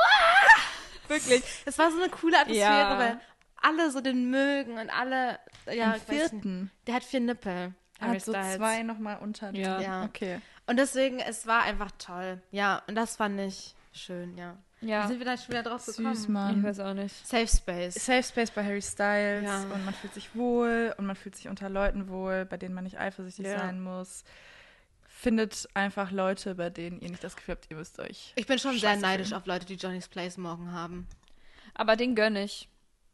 Wirklich. Es war so eine coole Atmosphäre, Ja. weil alle so den mögen und alle, ja, Am ich weiß nicht. vierten. Der hat vier Nippel. Er Harry hat so Styles. zwei nochmal unter. Ja. Ja. Okay. Und deswegen, es war einfach toll. Ja, und das fand ich schön, ja. Wie Ja. sind wir da schon wieder drauf gekommen? Süß, Ich Mann. weiß auch nicht. Safe Space. Safe Space bei Harry Styles Ja. und man fühlt sich wohl und man fühlt sich unter Leuten wohl, bei denen man nicht eifersüchtig Ja. sein muss. Findet einfach Leute, bei denen ihr nicht das Gefühl habt, ihr müsst euch. Ich bin schon sehr Scheiße neidisch fühlen. auf Leute, die Johnny's Place morgen haben. Aber den gönn ich.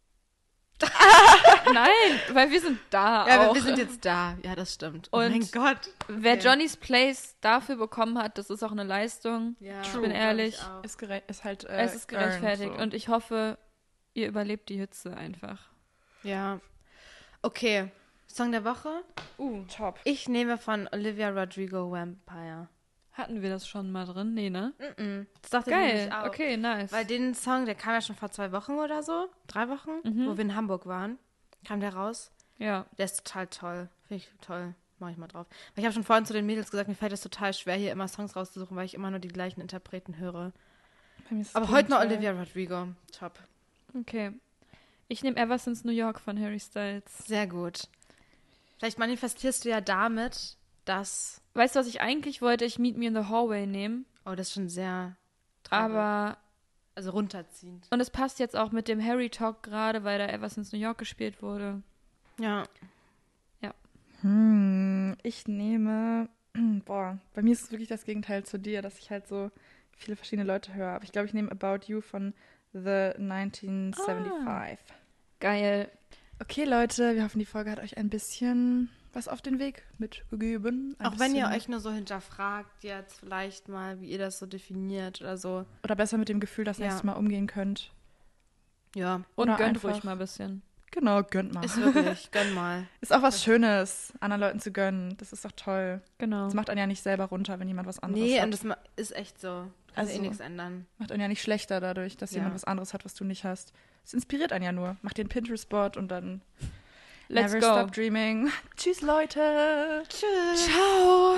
Nein, weil wir sind da Ja, aber auch. wir sind jetzt da. Ja, das stimmt. Oh Und mein Gott. Wer Okay. Johnny's Place dafür bekommen hat, das ist auch eine Leistung. Ja, Ich True, bin glaub ehrlich. ich auch. Ist, gere- ist halt. Äh, Es ist gerechtfertigt. earned, so. Und ich hoffe, ihr überlebt die Hitze einfach. Ja. Okay. Song der Woche. Uh, Top. Ich nehme von Olivia Rodrigo Vampire. hatten wir das schon mal drin? Nee, ne? Mhm. Das dachte ich Geil. nämlich auch. Okay, nice. Weil den Song, der kam ja schon vor zwei Wochen oder so. Drei Wochen, Mhm. wo wir in Hamburg waren. Kam der raus. ja. Der ist total toll. Finde ich toll. Mach ich mal drauf. Weil ich habe schon vorhin zu den Mädels gesagt, mir fällt es total schwer, hier immer Songs rauszusuchen, weil ich immer nur die gleichen Interpreten höre. Bei mir ist es Aber heute noch Gegenteil. Olivia Rodrigo. Top. Okay. Ich nehme Ever Since New York von Harry Styles. Sehr gut. Vielleicht manifestierst du ja damit, dass. Weißt du, was ich eigentlich wollte? Ich Meet Me in the Hallway nehmen. Oh, das ist schon sehr. traurig. Aber. Also runterziehend. Und es passt jetzt auch mit dem Harry Talk gerade, weil da Ever Since New York gespielt wurde. Ja. Hm, ich nehme. Boah, bei mir ist es wirklich das Gegenteil zu dir, dass ich halt so viele verschiedene Leute höre. Aber ich glaube, ich nehme About You von The neunzehnhundertfünfundsiebzig. Geil. Okay, Leute, wir hoffen, die Folge hat euch ein bisschen was auf den Weg mitgegeben. Ein Auch wenn ihr bisschen- euch nur so hinterfragt, jetzt vielleicht mal, wie ihr das so definiert oder so. Oder besser mit dem Gefühl das Ja. nächste Mal umgehen könnt. Ja. Und Oder gönnt einfach- ruhig mal ein bisschen. Genau, gönnt mal. Ist wirklich. Gönn mal. Ist auch was Schönes, anderen Leuten zu gönnen. Das ist doch toll. Genau. Das macht einen ja nicht selber runter, wenn jemand was anderes Nee, hat. und das ma- ist echt so. Du kannst Also- eh nichts ändern. Macht einen ja nicht schlechter dadurch, dass Ja. jemand was anderes hat, was du nicht hast. Es inspiriert einen ja nur. Macht dir einen Pinterest-Board und dann Let's never go. stop dreaming. Tschüss, Leute. Tschüss. Ciao.